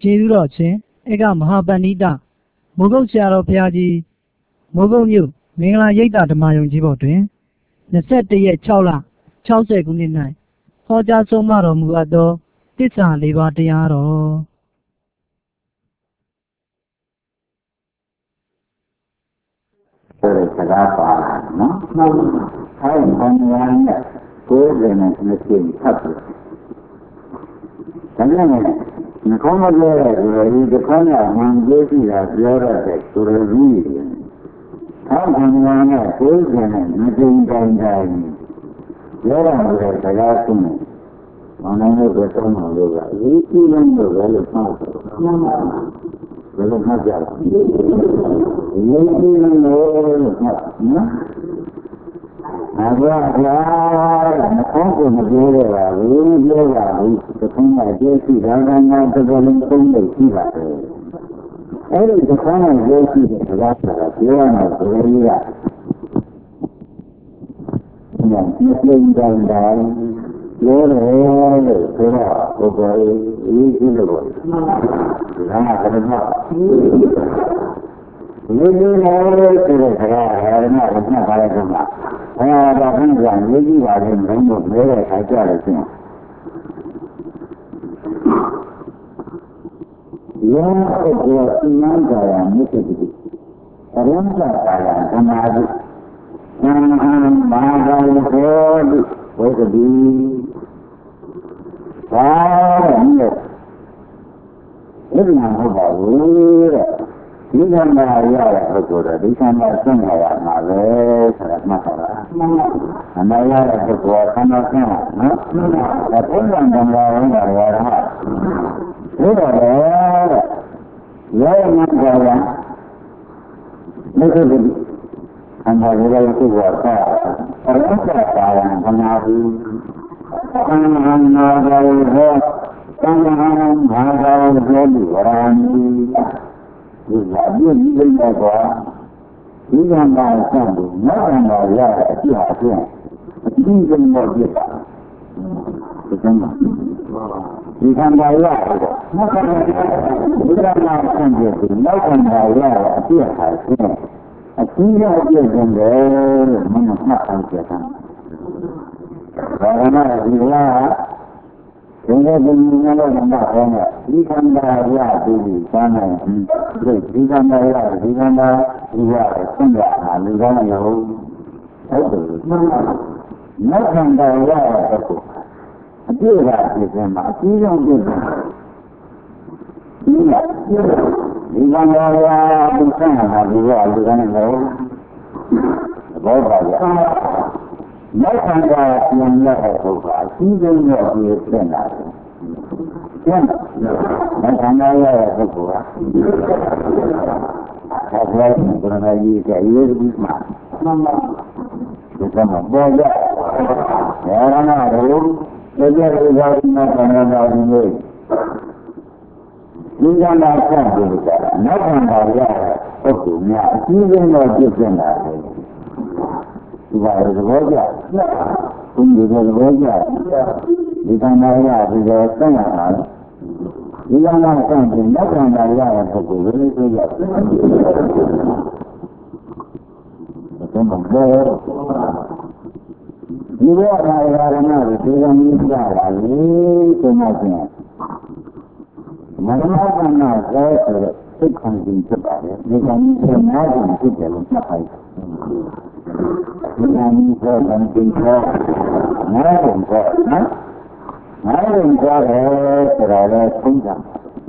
ကျေးဇူးတော်ရှင်ဧကမဟာပဏိတမိုးကုတ်ဆရာတော်ဘုရားကြီးမိုးကုတ်မြို့မင်္ဂလာရိပ်သာဓမ္မယုံကြီးဘော်တွင်21ရက်6လ60ခုနှစ်၌ဟောကြားဆုံးမတော်မူအပ်သောသစ္စာ၄ပါးတရားတော်စကားပါလာနော်။အဲဒီဘုံရံနဲ့ကိုယ်ရင်းနဲ့နှစ်ကြိမ်ဖတ်တယ်။ဒါနဲ့ငါကောင်းမပြောတဲ့ဒီတစ်ခါကမှန်ပြောကြည့်တာပြောရတဲ့ဆိုရည်ကြီး။အဲဒီဘုံရံနဲ့ကိုယ်ရင်းနဲ့နှစ်ကြိမ်တိုင်းတိုင်းပြောရတဲ့စကားကိုမောင်နိုင်လို့သုံးအောင်လို့ကအရေးကြီးလုံးလို့ပဲလို့ပြောတယ်။မှန်ပါပါဘယ်လိုမှတ်ကြလဲ။ရေးကြီးလုံးလို့နော်။အခုကမကောင်းကိုမပြောရပါဘူး။ပြောပါဘူး။ဒီခုနကကျေးဇူးတော်ကငါတော်တော်လေးသုံးလို့ရှိပါတယ်။အဲဒီဒီခုနကကျေးဇူးတဲ့စကားဆိုတာပြောရမယ်ဆိုရင်ကဒီလိုတိုင်းတိုင်းပြောတယ်လို့ဆိုတော့ဘုရားရေးကြည့်လို့ဒါကလည်းမဟုတ်ဘူးလို့ဆိုတဲ့စကားအဲ့ဒါကမှတ်ပါလိုက်တော့မှအဲ့ဒါကဘုရားရေးကြည့်ပါလိမ့်မယ်လို့ပြောတဲ့အခါကျတော့ရှင်ယောကိုအနန္တရာမြစ်တိအရဟံကာယသမာဓိသံဃာမာဂောတိဝိသတိဘာလဲဒီမှာဟုတ်ပါဘူးတဲ့ဒီကံမှာရတဲ့ပုဂ္ဂိုလ်တော့ဒီကံမှာဆင်းလာရမှာပဲဆိုတာမှတ်ပါလားအမှန်ရတဲ့ပုဂ္ဂိုလ်ကဆင်းလာနော်ဒါပုံစံကံလာရင်တော့ရတာဒီတော့လေရောင်းမှကြောင်းမိစ္ဆာတိအမှန်ရတဲ့ပုဂ္ဂိုလ်ကအရဟံကာယသမာဓိသံဃာနာဂောသံဃာမာဂောတိဝရံဒီကပြည့်စုံတဲ့ကွာဒီကံပါစံလို့နောက်ကံပါရတဲ့အပြည့်အစုံအပြည့်စုံတော့ပြည့်တာဒီကံပါဒီကံပါရတဲ့နောက်ကံပါဒီကံပါစံလို့နောက်ကံပါရတဲ့အပြည့်အစုံအပြည့်အပြည့်စုံတယ်လို့မနမှတ်အောင်ပြတာဘာဝနာဒီလားဒီလိုဒီလိုလည်းမဟုတ်ဘူးဒီကံပါရပြီးစမ်းနိုင်ဒီကံပါရဒီကံပါဒီရဆင်းရဲတာလူကောင်းရောဟုတ်တယ်နောက်ကံပါရတဲ့ပုဂ္ဂိုလ်အပြည့်အစုံပြည့်မှာအကြီးဆုံးပြည့်မှာဒီကံပါရဒီဆင်းရဲတာဒီရလူကောင်းရောဘောပါရနောက်ခံကပြန်ရတဲ့ပုဂ္ဂိုလ်အကြီးဆုံးရဲ့ပြည့်တင်လာတယ်။ကျန်နောက်ခံရတဲ့ပုဂ္ဂိုလ်ကဆက်လိုက်ဘုရားကြီးကရေးပြီးမှမှန်ပါဒီကမှာပေါ်ရ။ဒါရနာတို့ဒီကြတဲ့ဇာတိနာကံတော်တွေဒီကံမှာဆက်ပြီးကြတာနောက်ခံရတဲ့ပုဂ္ဂိုလ်များအကြီးဆုံးရဲ့ပြည့်တင်လာတယ်ဒီပါရဘောကြဘုရားဘောကြဒီကံနာရပြီးတော့ဆင်းရတာဒီကံနာဆင်းပြီးနောက်ကံနာရတဲ့ပုဂ္ဂိုလ်လေးဆိုရဘယ်မှာလဲဒီဘောရာရနာဒီကံကြီးကြတာလေဆိုမှချင်းမရဏကံနာဇောဆိုတဲ့စိတ်ခံခြင်းဖြစ်ပါတယ်ဒီကံကြီးနာခြင်းဖြစ်တယ်လို့မှတ်လိုက်ဒီကံကြီးဆိုတဲ့ခြင်းဆိုနားရင်ဆိုနော်နားရင်ဆိုတယ်ဆိုတာလည်းသုံးတာ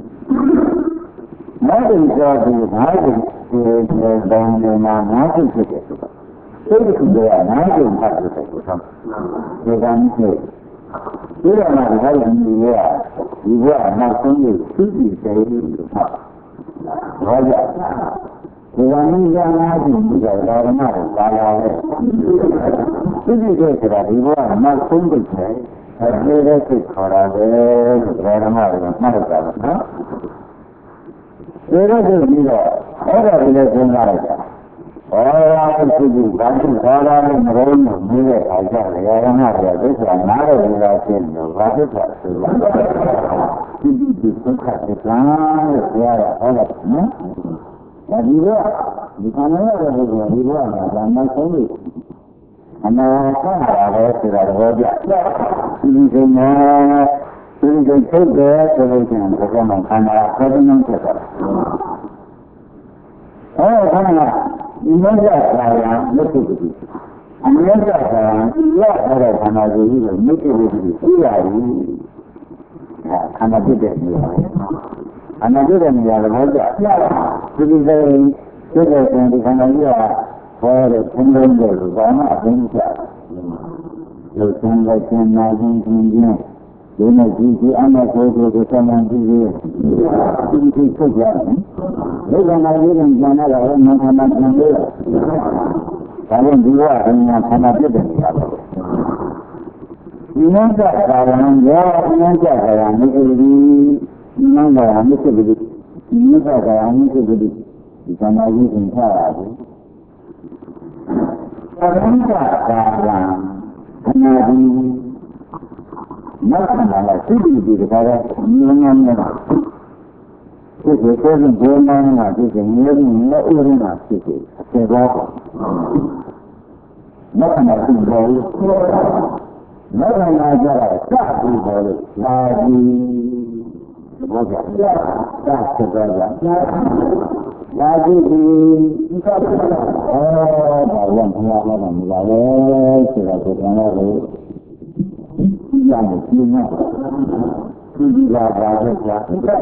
နားရင်ဆိုပြီးနားရင်ဒီတောင်းနေမှာနားရင်ဖြစ်တယ်ဆိုတာစိတ်ကူကနားရင်ဖတ်တယ်ဆိုတော့ဒီကံကြီးဒီကမှာဒီကံကြီးကဒီဘဝနောက်ဆုံးကိုသိသိတယ်လို့မှတ်ဘာကြဒီကနေ့ကနားကြည့်ကြတာဓမ္မကိုပါလာတယ်သိသိတဲ့ဆိုတာဒီဘဝနောက်ဆုံးသိတယ်အဲဒီလိုသိခေါ်တာပဲလို့ဓမ္မကမှတ်တာနော်ဒါတော့ပြီးတော့အဲ့ဒါတွေလည်းစဉ်းစားလိုက်တာဘာသာသိသိဘာသိဘာသာနဲ့မရုံးလို့မြင်တဲ့အခါကျတော့ဓမ္မကသစ္စာနားရည်လာရှင်းလို့ဘာသစ္စာဆိုတော့ဒီဒီသုခသစ္စာလို့ပြောရဟောတယ်နော်။ဒါဒီတော့ဒီခန္ဓာရဲ့ဘုရားဒီဘဝမှာဒါမှဆုံးလို့အနာဆက်လာတယ်ဆိုတာတော့ကြ။ဒီကိစ္စမှာဒီကိစ္စတဲ့ဆိုလို့ရှိရင်ဘုရားမှာခန္ဓာဆက်ပြီးနေတယ်။ခန္ဓာဒီမစ္ဆာသာယမစ္ဆပတိအမြဲတမ်းခန္ဓာခန္ဓာကိုကြီးကိုမစ္ဆပတိသိရဘူးခန္ဓာဖြစ်တဲ့နေရာခန္ဓာဖြစ်တဲ့နေရာလည်းကြောက်ဒီဒီစိတ်ဖြစ်တဲ့စဉ်ဒီခန္ဓာကြီးကဘောတဲ့သင်္လုံးတွေဘာမှအသိချာလို့သင်္လိုက်ခြင်းနာခြင်းခြင်းချင်းဒီနေ့ဒီအမှကိုယ်ကိုသံဃာကြည့်ပြီးဒီဖြစ်ကြတယ်ဒီကနေ့ဒီကံကြံရတာလည်းမခန္ဓာပြန်လို့ဒါနဲ့ဒီကအညာခန္ဓာဖြစ်တဲ့နေရာပါဒီနက်ကသာရံရောနက်ကသာရံဒီဒီနန္ဒရာမြစ်ဖြစ်ပြီးဒီနက်ကသာရံမြစ်ဖြစ်ပြီးဒီခန္ဓာကြီးသင်ထားရတယ်သာရံကသာရံခန္ဓာကြီးနောက်ခန္ဓာကသိပြီးဒီခါကငြင်းငြင်းနေတာဒီကိုယ်ကိုယ်ဘုံနာမှာဒီကငြင်းနေဥရင်းမှာဖြစ်တယ်အကျေတော့နောက်ခန္ဓာသိတယ်နောက်ခန္ဓာကျတော့စပြီးပေါ်လို့လာပြီးဘောကြစဖြစ်သွားတာလာပြီးဒီကဘာလို့ဘုရားလာမလာလဲဆိုတာကိုကျွန်တော်တို့ရတယ်ပြင်းတော့ဒီလာပါတော့ကြာဒီက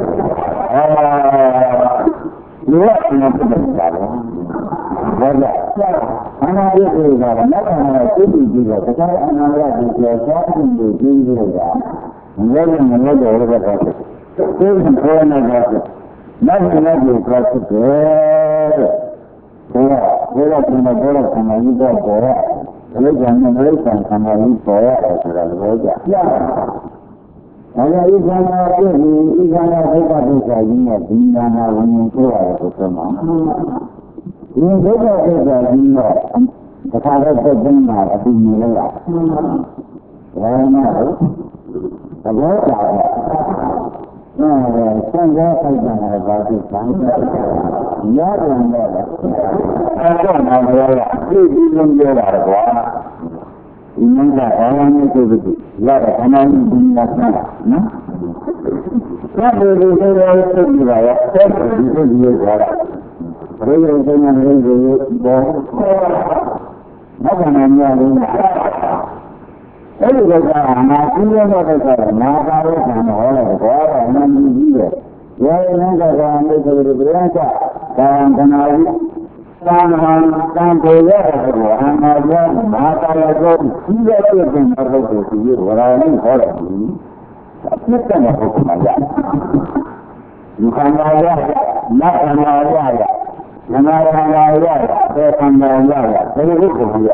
နေ့ကပြတ်တာလေဘာလဲအနာရည်ကလည်းနောက်ခါတော့သိပြီးတော့တခြားအနာရည်ကိုကြားသိပြီးပြီးနေတာမလို့မလို့တော့လည်းပဲသိပြီးခေါ်နေတာနောက်နောက်ကိုခေါ်စစ်တယ်ဘုရားကဘုရားကမှကြီးတော့ပေါ်ရဘုရားကလည်းဘုရားကမှကြီးပေါ်ရတယ်ဆိုတာလည်းကြ။ဒါကြောင့်ဤခန္ဓာပြည့်ပြီးဤခန္ဓာဒုက္ခဒုက္ခကြီးနဲ့ဒီခန္ဓာဝင်ရင်ကိုရတယ်ဆိုတော့ဒီဒုက္ခဒုက္ခကြီးတော့တစ်ခါတော့ပြည့်နေတာအတူနေလို့ရတယ်။ဒါမှမဟုတ်သဘောကျတယ်။ဆံစားခိုက်တာကဘာဖြစ်လဲ။ရတယ်တော့အဲ့တော့မှလည်းပြည့်ပြီးလုံးပြောတာကွာ။ဒီမှာဘာမှမဖြစ်ဘူး။လာတော့အမှန်ကြီးလာတာနော်။ဘာလို့ဒီလိုလဲဆိုပြီးတော့ဆက်ပြီးဒီလိုကြတာ။ဘယ်လိုလဲဆိုရင်ဒီလိုဘောနောက်ကနေများလို့အဲ့ဒီကငါကြီးရတဲ့ကငါပါလို့ခံဟောတယ်ဘောတော့မှန်ကြီးရဲ့။ရောင်းနေတာကမိတ်ဆွေတွေပြန်ကြ။ဒါကနာကြီးသံဃာတန်ဖိုရတဲ့ဘောအနာကြောင့်မာတာရကိုကြီးရတဲ့ပြင်ဘုရားကိုဒီဝရဏိဟောတယ်။အဖြစ်တဲ့ပုဂ္ဂိုလ်များဒီခန္ဓာရနတ်ခန္ဓာရနမခန္ဓာရသေခန္ဓာရဒီလိုကိုရ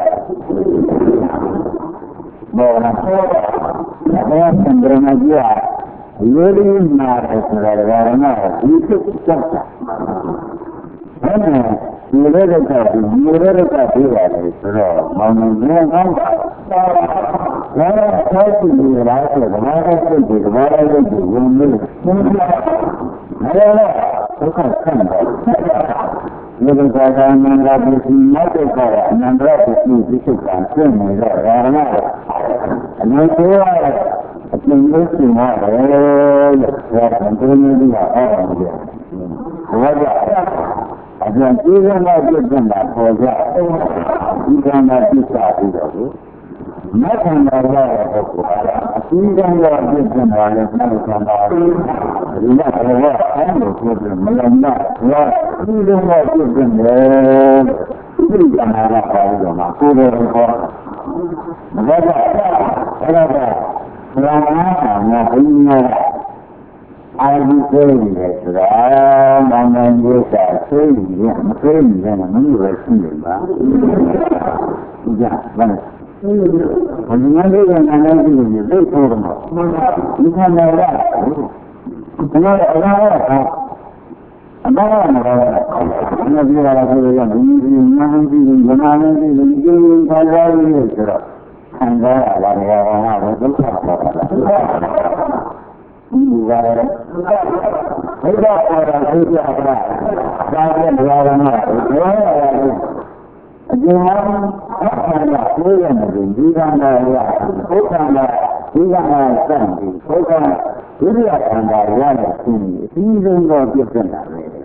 မောနာဘောသံဃာမကြီးလူရင်းနာတဲ့ဆိုတာကလည်းဒီဖြစ်ချက်တာအဲ့ဒါဒီလိုတော့ဒီလိုတော့ပြေးရတယ်ဆိုတော့မောင်နေကောင်းတာဒါတော့ဆောက်ပြီးရတာဆိုတော့ဘာသာစိတ်ဒီဘာသာစိတ်ကိုဝင်လို့ဘယ်လိုလဲဒုက္ခဆန်းတယ်ဒီလိုကနန္ဒာပစ္စည်းနောက်တော့ကအနန္တရပစ္စည်းဖြစ်တာကျင့်နေတော့ဒါရမအနန္တရအကျဉ်းလို့ရှိမှာလေလို့ပြောတယ်ဒီလိုမျိုးကအော်တယ်ဘာကြောင့်အကျဉ်းကြီးကမှပြည့်စုံတာပေါ်ကြဒီကံမှာပြစ်စားပြီးတော့မက္ခဏာရတဲ့ပုဂ္ဂိုလ်ကအစည်းအဝေးပြည့်စုံတာလည်းမဟုတ်ပါဘူးဒီမှာဘယ်လိုအဲ့လိုပြောပြမလန်းတော့ဒီလိုမှပြည့်စုံတယ်ဒီကံမှာပါလို့တော့ကိုယ်တော်ခေါ်ဘာကြောင့်အဲ့ဒါကဘုရားကငါဘုရားအာရုံကိုနေတယ်ဆိုတော့မောင်နှံကြီးကသိရင်မသိရင်မင်းတို့ရှိနေပါဒီကဘာလဲဘုရားလေးကနာမည်ကြီးကိုသိဖို့တော့ဒီကနေ့ကဘုရားအလားအလားအမှားမလားဘုရားပြောတာကလည်းဒီနာမည်ကြီးကိုနာမည်ကြီးကိုဒီလိုခံစားရလို့ဆိုတော့ခံစားရတာလည်းဘာမှမဒုက္ခပါဘူး Bukan, tidak orang tidak ada. Jangan berlama. Jangan apa yang bukan ada, bukan sandi, bukan tidak ada yang ini juga kita.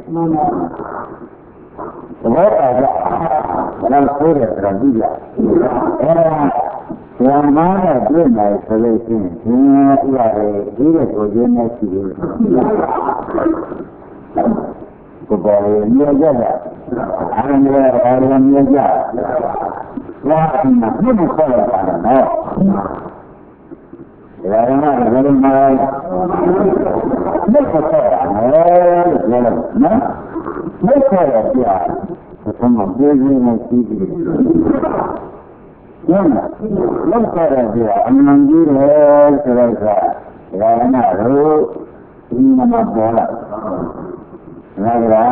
Sebab ada dalam surah Al-Anbiya. Yang mana dia naik selesai, dia naik sih. Kemudian dia jaga, orang dia jaga. Wah, ini bukan apa-apa. Karena ada malah, mereka dia, semua dia naik sih. Yang mana dia menanggil selesa, kerana ini nama bola. Naga,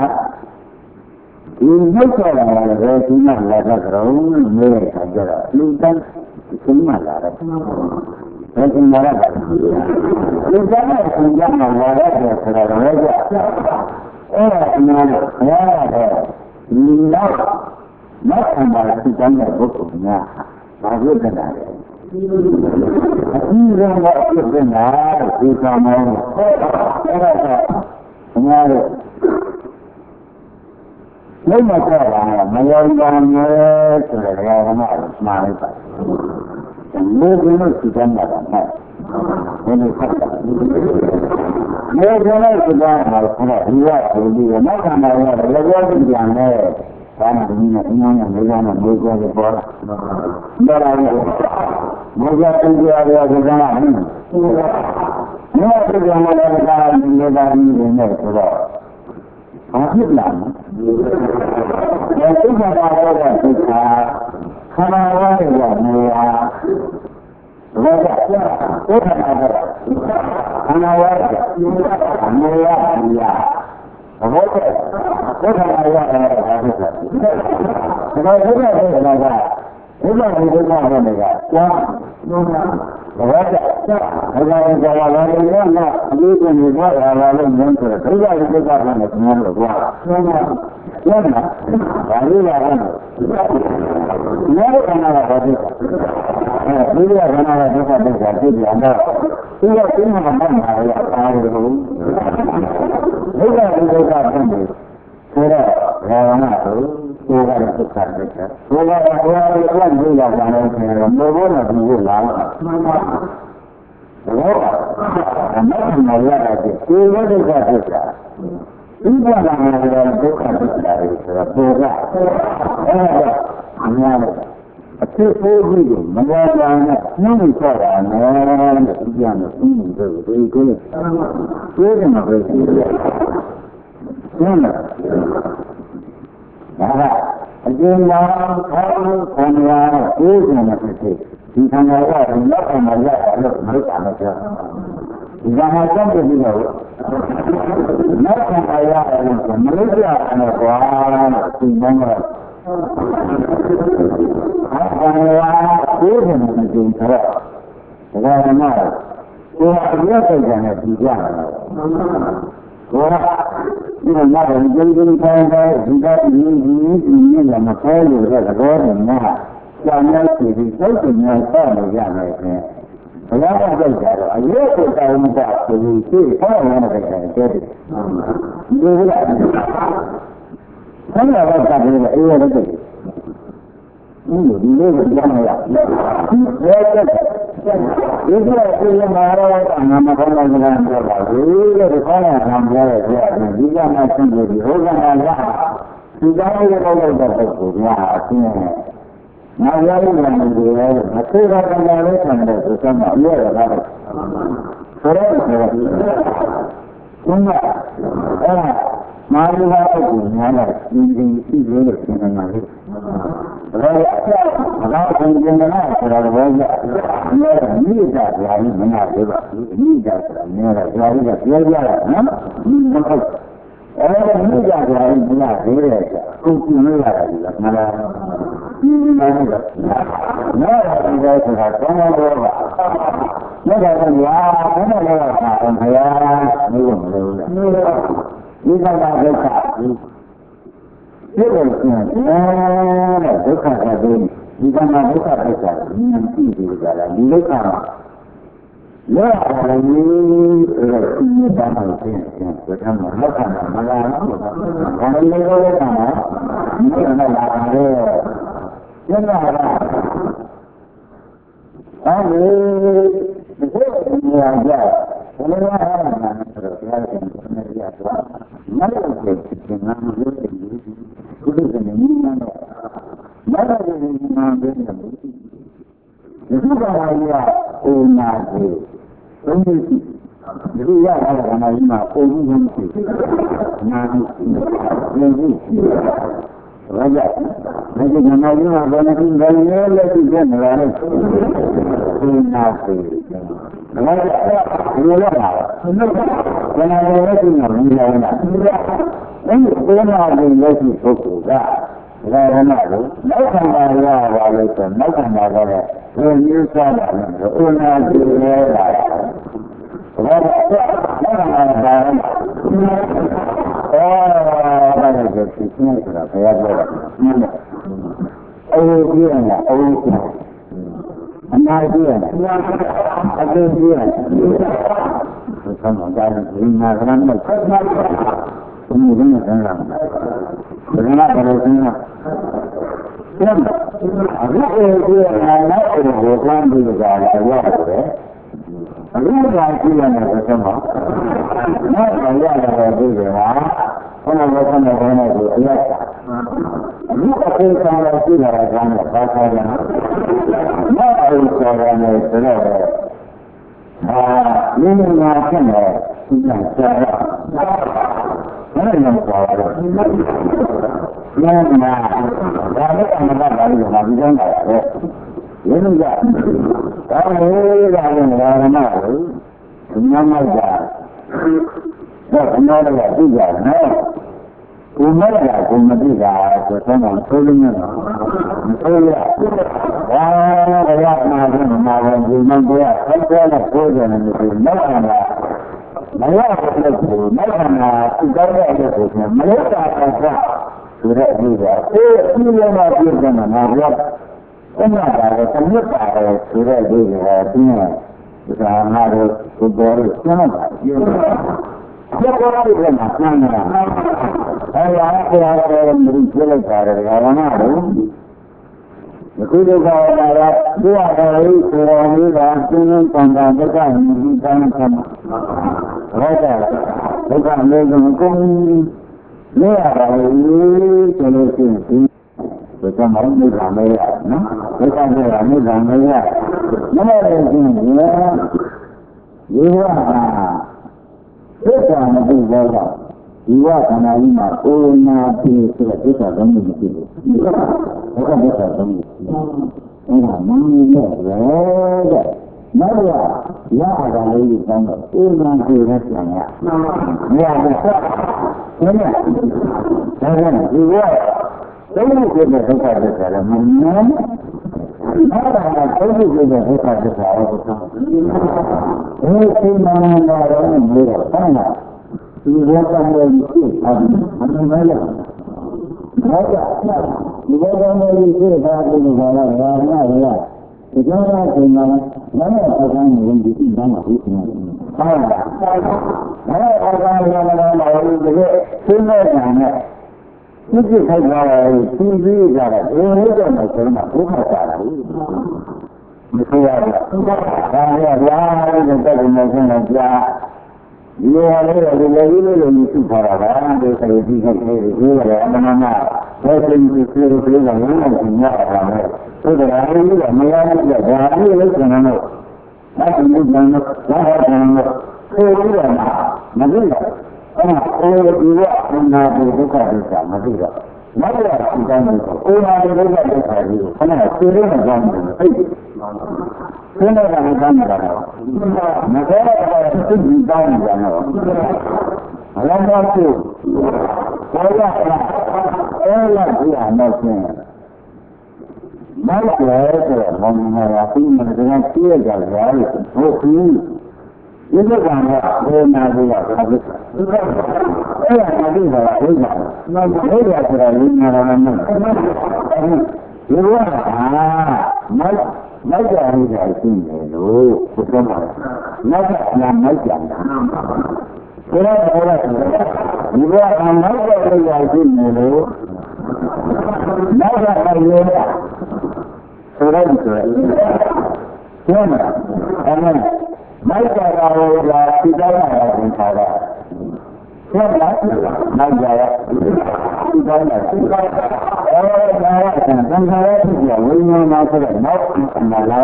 ini kalau ada cuma ada kerana mereka ada, lutan cuma ada. Mereka ada. Lutan cuma ada kerana mereka. Ada. Ini macam mana kita nak buatnya? Bagus benar. Ini orang benar, kita mahu. Benar. Lama cara, malayangnya sebenarnya mahal. Ini kita nak. Ini kita. Ini kita nak. Iya, ini macam mana? Lagi jangan. Karena ini negara di bawah. Negara tinggi ada negara ini. Negara yang negara ini sudah. Masih lama. Yang kita ada kita karena orang mulia. Wajah, orang ada. Karena wajah mulia. Wajah, orang ada. Kalau kita ada, kita ada. Ya, wajah. Kalau kita ada, kita juga ada mentor. Kita ada mentor. Ya, kali ada. Mereka ada tadi. Dia ada tadi ada. Dia cuma ada tahu. Dia ada. Sudah, orang itu sudah besar. Sudah orang juga jangan berbuat buruk. Anak muda lagi, sudah besar. Ini orang bukan dari surga. Itu mengenai ini orang yang itu. Jangan sampai dia. Mereka ayah mereka anak orang tinggal. Apa yang mungkin terjadi? Karena dia jangan tidak. Orang ini mana jadi kalau sudah ini yang macam itu orang mana jangan jadi sesuatu yang jangan. Kalau ada jarak, ayat kita minta solusi, kalau mana kita jadi. Kalau ada jarak, ia ada. Ini jangan ya. Itu marah, nama kalau jangan jarak. Ini kalau nama dia, dia macam jadi orang ada. Tidak ada kalau jarak, ya. Naya yang dia, aku akan ada tanda sama dia ada. Kerana enggak, mari aku nanya ini dengan mari. Kalau jangan kalau wajah, ni dah jadi benar juga. Ni dah jadi dia. Ni dah jadi benar dia. Kuku ni ada malah. ဒီလိုဆိုတာကောင်းတော့ပါ။ဒါကလည်းရာဘယ်နဲ့လဲပါဘုရားမလို့မလို့လား။ဒီကဒုက္ခဒီလိုဆိုတဲ့ဒုက္ခကတည်းကဒီကမှာဒုက္ခပိစ္ဆာဒီကြည့်ကြလားဒီဒုက္ခလောကလည်းဆိုတော့ဒီဘာမှမဖြစ်ဘူးဆိုတော့လောကမှာမလာဘူးဘာလို့လဲလောကမှာဒီကနေ့လာတယ်ကျန်တာကအဲဒီဒီဟာကြဘယ်လိုလဲဆိုတော့ဘုရားရှင်ကိုနေရတော့မလို့ဖြစ်ဖြစ်ငါမလို့ဖြစ်ဘူးဘုရားရှင်ကနာတော့မလို့ဖြစ်နာတယ်ဒီကဘာကြီးကအိနာကြီးဘုန်းကြီးဒီရတာကမှဒီမှာပုံမှုမရှိနာဘူးနေဘူးဘာကြောင့်ဒီကနေ့ကဘာနဲ့ဒီဘယ်နဲ့လဲဒီကနေ့လည်းအိနာကြီးဘာလဲဒီလိုလားဘယ်နဲ့လဲဒီမှာမလာဘူးလားအဲဒီကိုယ်နာကြီးလက်ရှိပုဂ္ဂိုလ်ကဒါရမလို့နောက်ခန္ဓာရပါလို့ဆိုနောက်ခန္ဓာကလည်းဒီမျိုးစားတာလို့ဥနာကြည့်လဲလာတာဘာလို့နောက်ခန္ဓာရမဒါလည်းဒီသိနေဆိုတာဘယ်ရပြောတာအိုးကြီးရတာအိုးကြီးအနာကြီးရတာအသေးကြီးရတာဘုရားကဒီမှာကလည်းဘုရားကလည်းဆန်းလာတယ်ဘယ်မှာဘယ်လိုဆန်းလာအခုဒီနောက်ကိုကမ်းပြီးကြတာရတယ်အခုကကြည့်ရမယ်ဆိုတော့နောက်တော့ရတယ်ဒီကဘုရားဘုရားနဲ့ဘုရားနဲ့ကိုအရက်တာအခုအခေကံလို့ရှိတာကဘာလဲဘာသာလဲနောက်အရေးဆော်ရတယ်ဆိုတော့နင်းနေမှာဖြစ်နေဒီကံဆော်ရဘယ်လိုဆော်ရလဲနင်းနာဒါလည်းအမှန်တရားလို့ပြောပြီးတော့ရတယ်ရင်းကြဒါလည်းဒါလည်းဓမ္မလို့ညမကြတော့အနာလည်းသိကြတယ်နော်ကိုမရတာကိုမသိတာဆိုတော့သိလို့မရဘူးမသိရဘာရမှာလဲမှာဒီမှာတော့ဆက်ကြတဲ့ကိုယ်ကလည်းဒီနောက်ခန္ဓာမရဘူးလို့နောက်ခန္ဓာသူတောင်းတဲ့အတွက်ဆိုမလို့တာကဆိုတဲ့အိဒါအေးဒီလိုမှပြည့်စုံမှာမဟုတ်ဘူးဘုရားကလည်းသမတ်ပါတယ်ဆိုတဲ့အိဒါကသူကဒါမှတော့ကိုယ်တော်ကိုကျမ်းပါပြောဒီကောရတဲ့မှာဆန်းနေတာအဲရဘုရားတော်မြင်ပြလိုက်တာလည်းဘာမှမဟုတ်အခုဒီကောရတာသူ့အတော်ကြီးဆိုတော်မူတာကျင်းကျင်းတန်တန်ဒုက္ခမြည်တမ်းခံဟုတ်တယ်ဒုက္ခမျိုးစုံကုန်နေရတာလေဆိုလို့ရှိရင်ဒီကမှမိဂ္ဂမေရနော်ဒုက္ခမျိုးကမိဂ္ဂမေရမမလည်းရှိရင်ဒီကသစ္စာမသိဘောကဒီဝခန္ဓာကြီးမှာအိုနာပြေဆိုတဲ့သစ္စာသုံးခုမရှိဘူး။ဒါကသစ္စာသုံးခု။အဲဒါမင်းရဲ့ရဲ့တဲ့။နောက်ရရတာလေးကိုတောင်းတော့အိုနာပြေနဲ့ပြန်ရ။မရဘူး။ဒါနဲ့ဒါကဒီဝသုံးခုပြတဲ့ဒုက္ခသစ္စာလည်းမမြင်အဲ့ဒါကသုံးခုပြတဲ့ဒုက္ခသစ္စာကိုသိတယ်။ဒီစိတ်မှန်တာတော့မျိုးတော့ဆန်းတာဒီဘောကမျိုးရှိအမှန်ပဲလေ။ဟုတ်ကဲ့။ဒီဘောကမျိုးရှိတာဒီဘောကရာနာရဒီကြောင့်အချိန်မှာလည်းမနဲ့ပကံဝင်ပြီးဘာမှဖြစ်နေတယ်။ဟုတ်လား။အဲ့ဒါကလည်းလည်းဒီလိုသိနေတာနဲ့ဒီကိစ္စကလည်းသိပြီးကြတယ်ဒီလိုတော့မဆိုတော့ဘုရားတာလားမဆိုရဘူးဒါရရာတဲ့တက်နေဆုံးတော့ကြာဒီလိုလေးတော့ဒီလိုလေးလို့သိထားတာပါဒီစိတ်ကြီးကလေးဒီလိုလည်းအမှန်မှန်ဘယ်လိုမျိုးပြေလို့ပြေလို့လည်းမသိရတာပဲဆိုတော့ဒါလေးကမရဘူးလေဒါလေးလည်းကျွန်တော်တို့အဲ့ဒီလိုမျိုးဒါဟောတယ်ဆိုပြီးတော့မသိဘူးအဲ့ဒီဝအနာဒုက္ခဒုက္ခမသိတော့နောက်ရဒီတိုင်းကိုအိုနာဒုက္ခဒုက္ခကြီးကိုခဏသိရမှာကြောင်းတယ်အဲ့ဒီသင်္ခါရကံတာတော့မခဲတော့သိပြီးတောင်းကြတော့အလုံးစုံကိုဘောရတာအဲ့လာကြည့်အောင်တော့ရှင်နောက်ကျတဲ့မောင်မယာပြီးမှလည်းကြည့်ရကြရတယ်ဟုတ်ပြီဒီကကံကဘယ်နာလို့ရတာလဲအဲ့ဒါမသိတာဘုရားနောက်ဘုရားဆိုတာရင်းနာတာမဟုတ်ဒီကနောက်ကြရည်ရှိနေလို့ဘုရားမှာနောက်ကြအလားနောက်ကြတာဘုရားဒီကနောက်ကြရည်ရှိနေလို့နောက်ကြရည်ဆိုတော့ဆိုရင်အဲ့ဒါမိုက်ကြတာကိုလာသိကြရတာသင်္ခါရဆက်လာမိုက်ကြရသိကြရတာသင်္ခါရဖြစ်ရဝိညာဉ်မှာဆိုတော့နောက်မလာ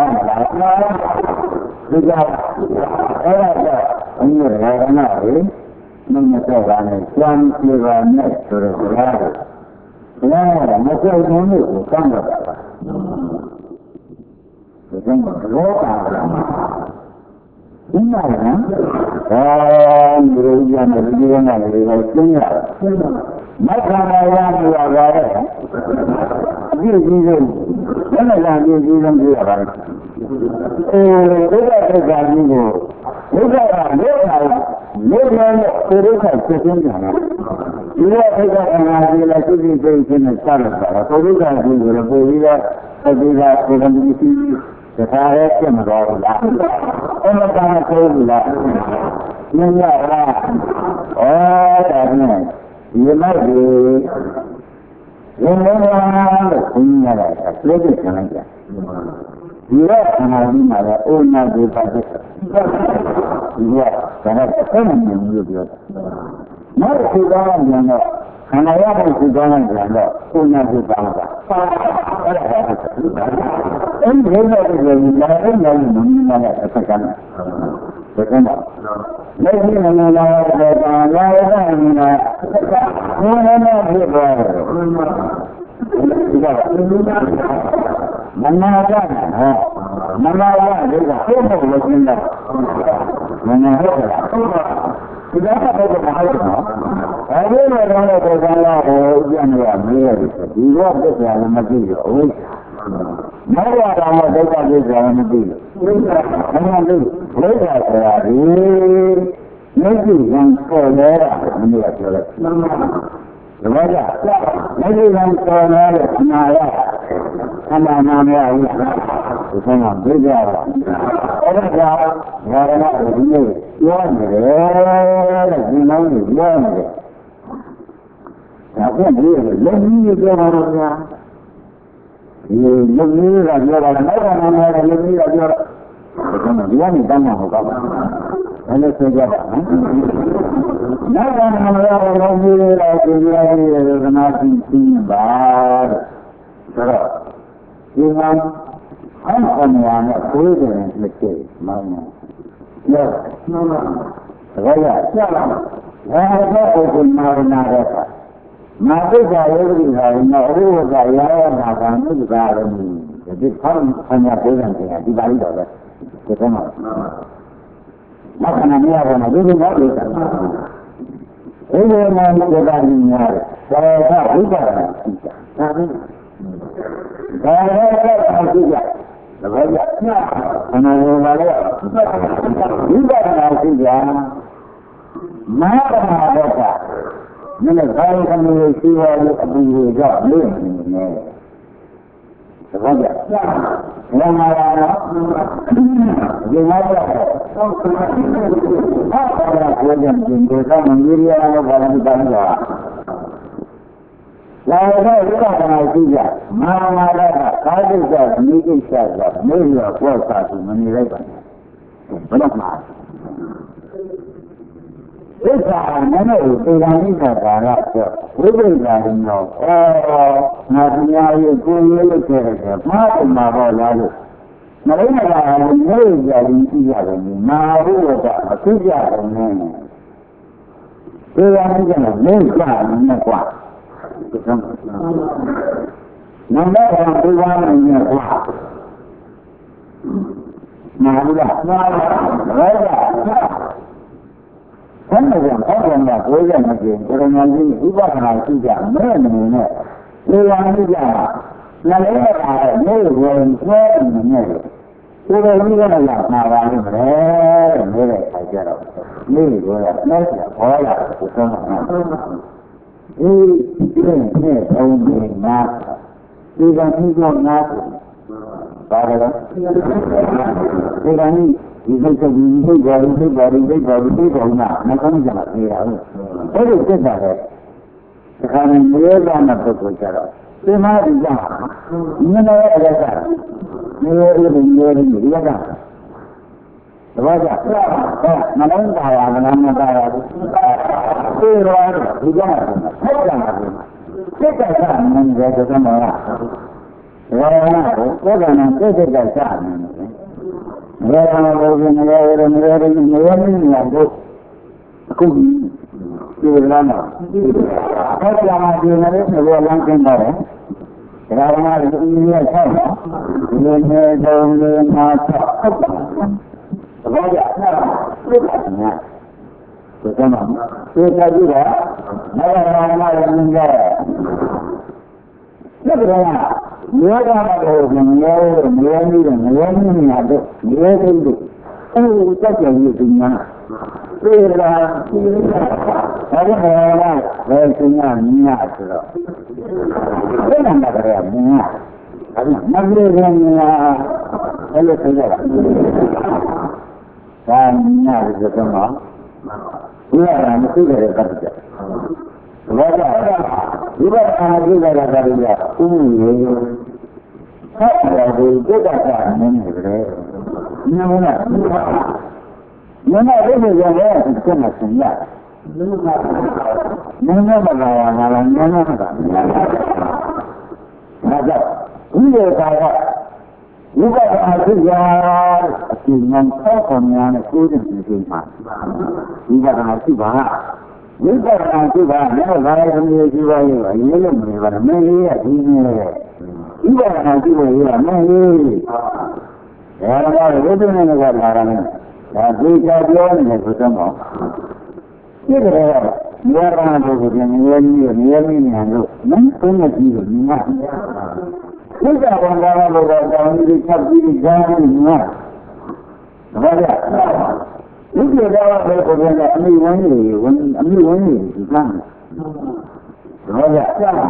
ဒီကအဲ့ဒါကအင်းရရနာလေမင်းနဲ့ကလည်းစံပြေပါနဲ့ဆိုတော့ဘုရားကမကြောက်ဘူးလို့စမ်းတော့တာပါဒီကဘောတာဒီမှာနော်ဒီလိုရမယ်ဒီလိုနဲ့လည်းကျင်းရတယ်မခန္ဓာရမှုရပါတယ်ဒီကြီးဆုံးဘယ်နဲ့လာဒီကြီးဆုံးပြရပါလဲဒုက္ခဒုက္ခကြီးကိုဒုက္ခကလောကလို့နဲ့ဒုက္ခဖြစ်ခြင်းကြတယ်ဒီလိုဒုက္ခအနာကြီးလည်းသိသိသိချင်းနဲ့ဆက်လာတာဒုက္ခကြီးကိုလည်းပို့ပြီးတော့ဒီကကိုယ်ကဒီစီတခါရဲဖြစ်မတော်ဘူးလားအဲ့လိုကမှဆိုဘူးလားညညလားဒါနဲ့ဒီမိုက်ဒီရင်းနေလားလို့ခင်းရတာသိသိခံလိုက်ကြဒီကခန္ဓာကြီးမှာလည်းအိုနာဒီပါဖြစ်ဒီကဒါနဲ့အဲ့မမြင်ဘူးလို့ပြောတာနောက်တစ်ခုကလည်းတော့ခန္ဓာရတဲ့ဒီကောင်းတဲ့ကြတော့အိုနာဒီပါတာအဲ့ဒါအဲ့ဒီလိုမျိုးတွေလည်းလာတဲ့နေရာမှာမင်းလည်းအဆက်ကနေဒါကမှလက်ရှိနေလာတဲ့ကံလာတဲ့နေတာဘုရားနဲ့ဖြစ်သွားတယ်ဒီကမနာကြတာမနာရတဲ့ကဘုရားကိုလည်းကျင်းတာမနာဟုတ်လားဒီကတော့မဟုတ်ဘူးနော်အဲဒီလိုတော့ဒီကံလာကိုပြန်ရမေးရတယ်ဒီတော့ပြည့်စုံမသိဘူးဟုတ်မောရတာမဒုက္ခပြည့်စုံမသိဘူးဘယ်မှာလဲဒုက္ခဆိုတာဒီမျက်စိကံပေါ်နေတာမင်းကပြောလိုက်မှန်ပါဒီမှာကမျက်စိကံပေါ်နေတဲ့အနာရအနာနာမရဘူးဒီကံကပြေးကြတာအဲ့ဒါကြောင့်ငါရဏဒီနေ့ပြောနေတယ်တဲ့ဒီနောက်ကိုပြောနေတယ်ဒါကလည်းလည်းကြီးပြောပါတော့ဗျာဒီလူကြီးကပြောတာလည်းနောက်ကနေလည်းလူကြီးကပြောတာဒါကဒီကနေတန်းမှာဟုတ်ကောင်းဘယ်လိုဆိုကြပါ့နောက်ကနေလည်းလူကြီးတွေကပြောရတယ်ကနာသိသိပါဆိုတော့ဒီမှာအမှန်တရားနဲ့ကိုယ်တည်းလက်ကျမောင်းနေရောနော်ဒါကဆက်လာဒါကတော့ကိုယ်မာရနာတဲ့မာသိက္ခာယောဂိဟာနော်အရိယကရောနာကံဥဒ္ဒါရမီဒီခေါင်းဆံရပေးတယ်ဒီပါဠိတော်ပဲဒီကမှာမခဏမရဘူးနော်ဒီလိုမျိုးလို့ဆိုတာဒီလိုမျိုးကိုတာညီများတယ်ဒါကဝိပါဒနာရှိတာဒါပဲဒါလည်းရှိကြတပည့်ကြခဏလိုပါလေဝိပါဒနာရှိကြမဟာပမာတော့မင်းလည်းဘာလို့ခဏလေးရှိရလို့အပူတွေတော့လို့နေနေတပည့်ကြဘယ်မှာလာတော့ဒီမှာတော့ဟုတ်ကဲ့ဟာပါဘုရားရှင်ဒီကမကြီးရအောင်ဘာလို့တောင်းကြလာတော့ဝိပဿနာရှိကြမာမာရကကာဒိစ္စမိကိစ္စကမေ့ရပေါ်စားသူမနေလိုက်ပါနဲ့ဘယ်တော့မှသစ္စာနဲ့ကိုသေတံဣစ္ဆာကာရဆိုဝိပဿနာရင်တော့ငါပညာရေးကိုယ်ရေးလုပ်ခဲ့တယ်မှားတယ်မှာတော့လားလို့မလေးမလာဘူးမျိုးကြရင်ကြည့်ရတယ်မာဟုတော့မသိကြဘူးနဲ့သေတံဣစ္ဆာနဲ့မင်းကြတယ်ကွာနံပါတ်1ဒီဝါနဲ့ညကွာနာဘူးလားနာပါဘူးဘယ်ကဆန်းနေကြဟောတယ်ကကိုယ်ရနေကြတယ်ဘယ်လိုမှကြီးဥပဒနာရှိကြမဲ့နေနဲ့ဒီဝါနဲ့ကြ là lấy là nếu rồi thế mình nghe tôi đây không có là nào vào như thế mới lại phải cho đâu nếu rồi là nó sẽ khó là cuộc sống ini ông mình mà đi ra khi con ngã vào đây đó đi ra đi gọi mà nó không có gì đâu thế thì cái này cái này nhớ ra mà tôi có cho đâu cái mà đi ra như này là cái nhớ đi ra rồi mà nó vào mà nó vào cái rồi đi ra hết ra cái cái mình về cái mà rồi cái này cái sao rồi cũng chưa làm hết là mà đi nó đến rồi làm cái này rồi mà như thế như đâu mà rồi tôi cho nó tôi cho gì đó nó là mình nghe cái này nhớ ra rồi mình nhớ như là được nhớ thêm được không có chuyện gì mà đây là cái này về cái nhà rồi cái này là cái nhà nó lên là cái này là nhà được không ạ ini adalah mesti dari kerja. Juga lagi dari kerja. Ini dari kita kan ini betul. Mana? Mana ini yang kita masih ya. Mana malam mana. Ada. Ini saya. Juga ada yang dengan orang kuda di mana. Juga nanti bah, mana orang ni juga ini mana ni ini. Juga nanti mana ni. Orang itu ni orang ni. Jadi dia ni betul tak? Ini dia orang tu ni anu. Mana dia ni Juga orang ini kabin jangan ni. Baca. Ini adalah berkaitan dengan ini Islam. Baca.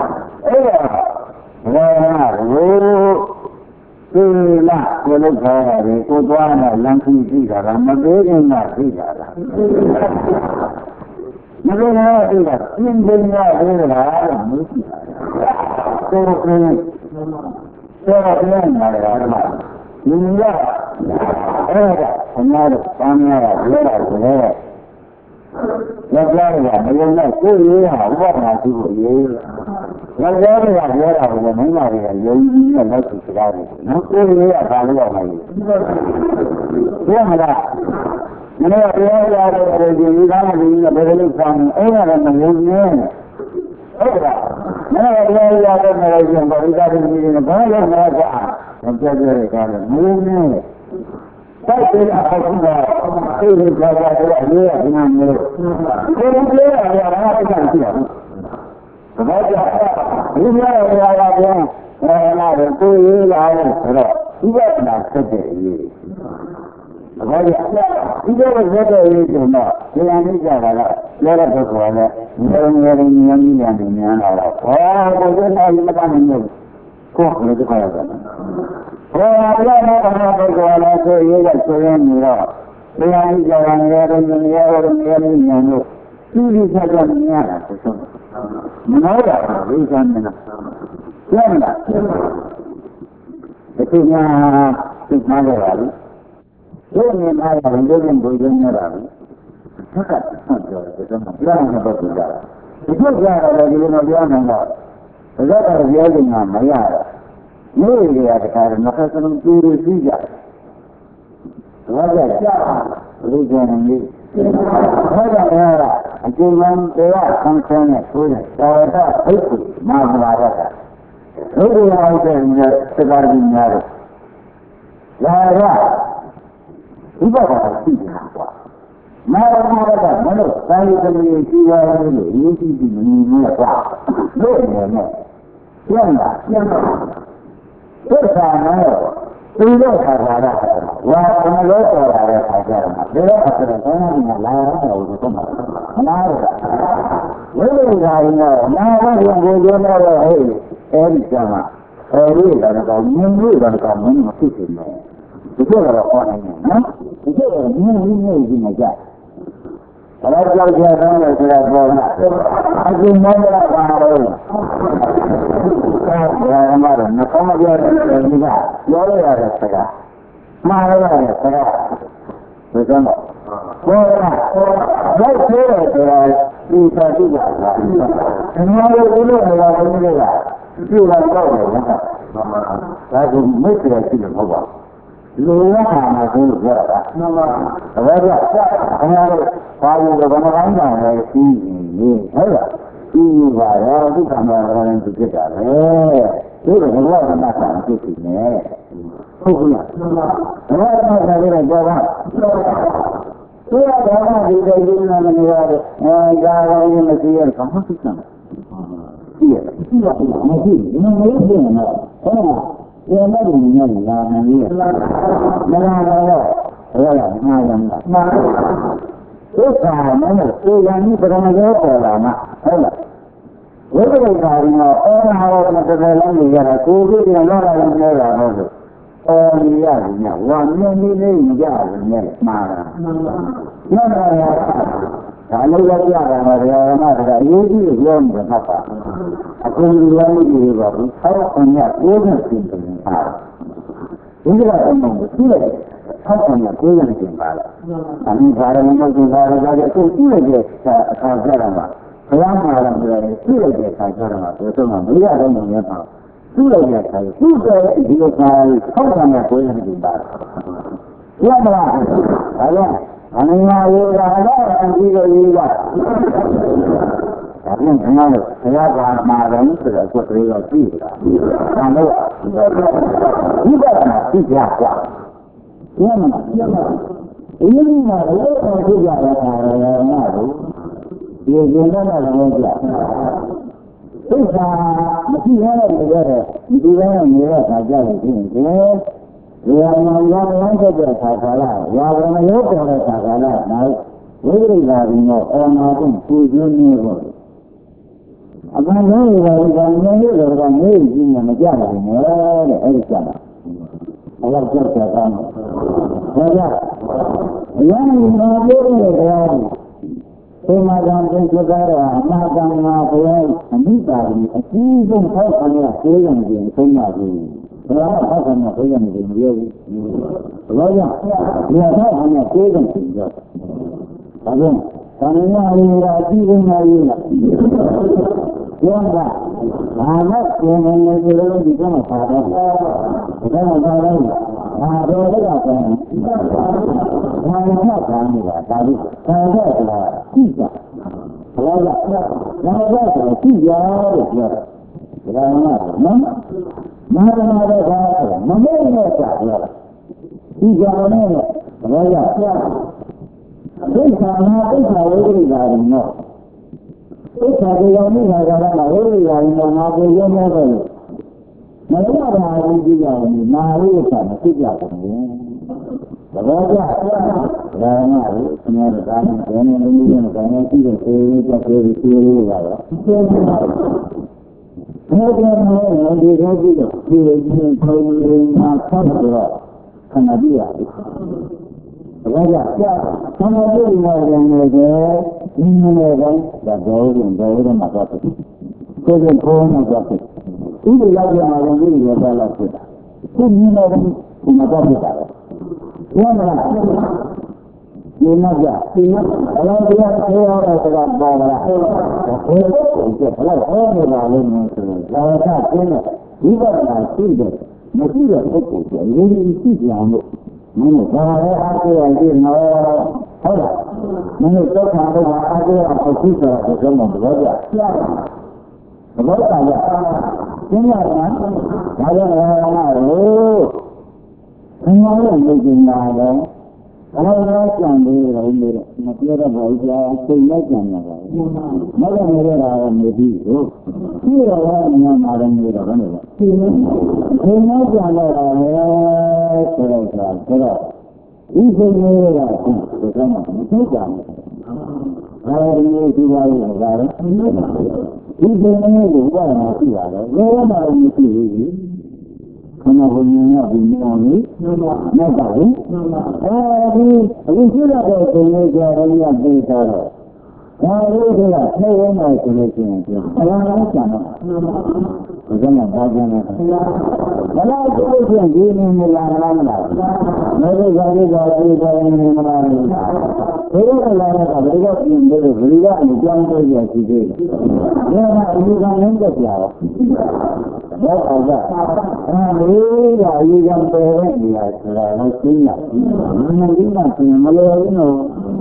Sila kalau kaya kutuan langsung tidak, mungkin tidak. Mungkin tidak. Ini adalah mungkin. Ini hanya kamera boleh. Lajar ya, macam tu ini awak nanti boleh. Lajar ya, dia awak mana mari ya, ini adalah sesuatu. Nanti ini apa lagi? Dia mana? Mana dia ada ini dalam ini berlaku sama. Ada mana? Mana dia ada Malaysia berada di sini. Banyak mereka. Macam mana kalau mungkin. Tapi apa juga ini kalau dia dengan dia. Kalau dia ada apa dia. Baca. Ini ada tu ini ada. Juga nak kerja. Baca. Ini ada ini cuma. Yang ini jalan. Jalan berkuala. Yang ada. Oh, bukan macam ini. Kok itu kaya kan? Allah berkuala tu ia seorang mira. Yang jalan yang ini saja mira. Mana bukan mana. Siapa? Itunya mana lagi? Ini mana yang bukan lagi? Sangat yang berbeza. Itu jangan lagi mana. Kalau dia dengan maya, ni dia sekarang nak senang turun juga. Wajar. Rujukan ini. Wajar. Jangan dia kantornya turun. Saya itu mahu ada. Itu yang ada sekarang ini ada. Wajar. Ibu bapa tidak. Mana saya sendiri siapa ini sih ni apa? Siapa? Good time, we don't have that. Well, when I go to that, I get them. They don't have to go in the line or something. Really, I know. Now, when we go to every summer, we're going to come in the kitchen. The girl of one, the girl of in the gas. I don't know if you're going to that one. I do know that one. I'm not a some of your you're a my remember. Well, let's do it. We can do that. And how do we do that? You like that. That's a mystery to the Lu Hana is there. No, another father of one line is easy. You are all the time to get out. You don't know that I'm kissing me. Oh, yeah. And I don't have it go on. We are going to be the union and the other, and God only in the theater. How to come? Here. You're not in the land here. No. This time, I'm going to put on a go. What are they calling all our land here? Who did a lot of them? Oh, yeah, one million yards in there. No. I know that you are usually young and papa. I couldn't learn you how on your present in the house. In the how on your present in the house. I mean, I don't know if I could get a Rama, still get a Jarama, we are on your house. Still get a how on your present in the house. Yeah, I mean, I will and we will I think another madam to the what we will see. I know you got to see that. You know, we are no longer the Sakala, we are on a local Sakala now. We will have no to do new. Upon no one in the majority, every summer. I love just that one. Young is my God, Madame, and he got me a season on your feeling in Singapore. How can I say anything really? Well, we are talking about freedom. Again, I'm not even I'm not saying anything to become a father. I'm not saying I'm ချိန်နောက်ပြန်တော့တယ်ဆိုတော့ဒီချိန်လေးကဒီကမှာမသိကြဘူး။အဲဒီလိုဒီပါလို့လာတယ်။ဒီချိန်လေးကိုဘာမှမရှိပါဘူး။ဘယ်မှမရှိဘူး။ခဏဘုံညောပြီးမြောင်းလေးမဟုတ်ပါဘူး။အခုရှိရတဲ့ချိန်လေးကြောင့်လည်းပြေးသွားတော့ဒါလို့ကထဲဝင်လာဆိုလို့ရှိရင်အလားတူကျန်တော့ဒီကမှာဘာကျန်လဲဘလားဆိုလို့ရှိရင်ဒီနေမလားမလားမလားမဟုတ်ပါဘူးဒါလေးတော့နေမလားဒီလိုလာတာဘယ်တော့ပြင်လို့ဘယ်ကအကြောင်းပြောရရှိသေးလဲဒါကအယူခံနေကြရအောင်ဘာအောင်ကအဲဒီကအယူခံပဲနေရဆိုတာလည်းသိရမင်းဒီမှာပြင်မလို့ဘူးနော်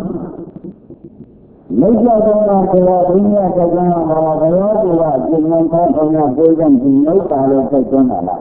လက်ကျတော့ကတော့ဘုရားကကြောင်းမှာဘယ်လိုကပြင်နေသောဘုရားကိုယ်ကဒီလောက်ပါလို့သိသွင်းတာလား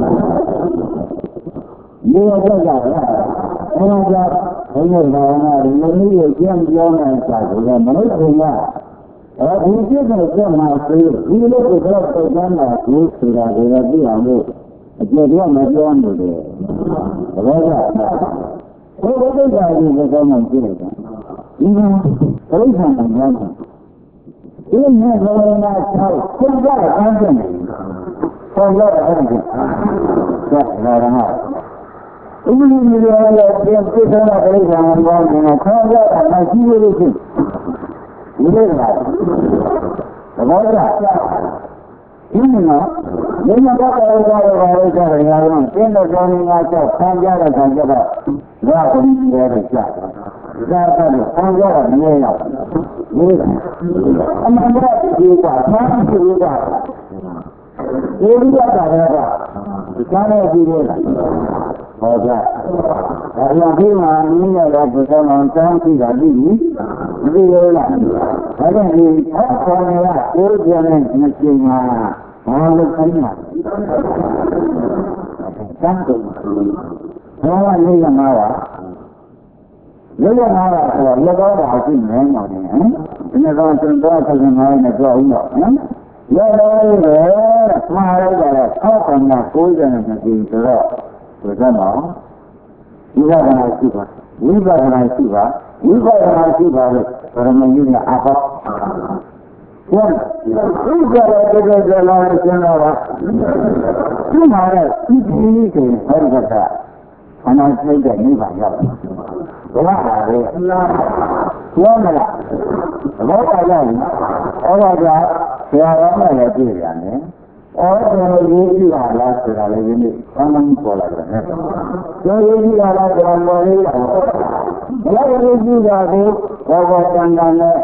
ဒီလိုကြောက်ကြလားဘုရားကဘုရားဘာဝနာဒီလိုမျိုးကျင့်ပြောနေတာကလည်းမလို့ဘုရားဒီပြည့်တဲ့ကျင့်မှာဆိုဒီလိုကတော့သိသွင်းတာကိုဆိုတာကလည်းသိအောင်လို့အကျိုးတော့မပြောနေတယ်ဘောကဘုရားကကြီးကတော့မှကြည့်လိုက်တာဒီမှာပြိဿနာများတယ်ဒီနေ့ဘောရနာ၆ကျင့်ကြတဲ့အားဖြင့်ဆောင်းရတဲ့အဲ့ဒီဆက်လာရမှာဥပဒေမျိုးရဲ့ပြင်ပြတဲ့ပြိဿနာများတယ်ခေါင်းရတာမရှိဘူးလို့ရှိဒီလိုလားဘောရဒီမှာဒီမှာတော့တော်တော်လေးကြရတယ်အားလုံးကျင့်တဲ့ကောင်းငါချက်ဆန်းကြတဲ့ဆန်းကြတော့ရအောင်ပြောရကြတယ်ဒါကတော့ဆန်းကြတာမရရောက်ဘူးအမှန်တော့ဒီကဆန်းကြည့်ရတာဒီလိုကြတာကတော့ဒီကားနဲ့ကြည့်ရတာဟောကြဒါကြောင့်ဒီမှာနည်းနဲ့တော့ဘုရားမောင်ဆန်းကြည့်တာပြီးပြီမသိရလားဒါကြောင့်ဒီအော်နေကကိုယ်ကျန်တဲ့မရှိမှာဘာလို့ခိုင်းမှာစမ်းတယ်ဘာလို့လဲမှာပါလေရမှာဆိုတော့လောကပါရှိနေမှာနေဟမ်ဒီကတော့သင်တော်ဆက်နေမှာနဲ့ပြောဦးတော့ဟမ်ရောလို့ပဲမှားလိုက်တယ်အောက်ကမှ90နဲ့မကြည့်ဆိုတော့ဒီကမှာဒီကမှာရှိပါဝိပဿနာရှိပါဝိပဿနာရှိပါလို့ဗရမကြီးကအဟောဟုတ်ဒီကတော့လာရှင်းတော့ပါဒီမှာလည်းဒီကိုဟောရတာအနာစိတ်ကနိဗ္ဗာန်ရောက်တယ်ဘုရားပါလေပြောမလားဘောကလည်းဩဘာကဆရာတော်နဲ့လည်းပြည့်ရတယ်ဩတော်ရေးကြည့်ပါလားဆိုတာလည်းဒီနေ့အမှန်ပေါ်လာတယ်နော်ပြောရေးကြည့်ပါလားဆိုတာပေါ်လေးလာတော့ဘုရားရေးကြည့်တာကိုဘောတန်တန်နဲ့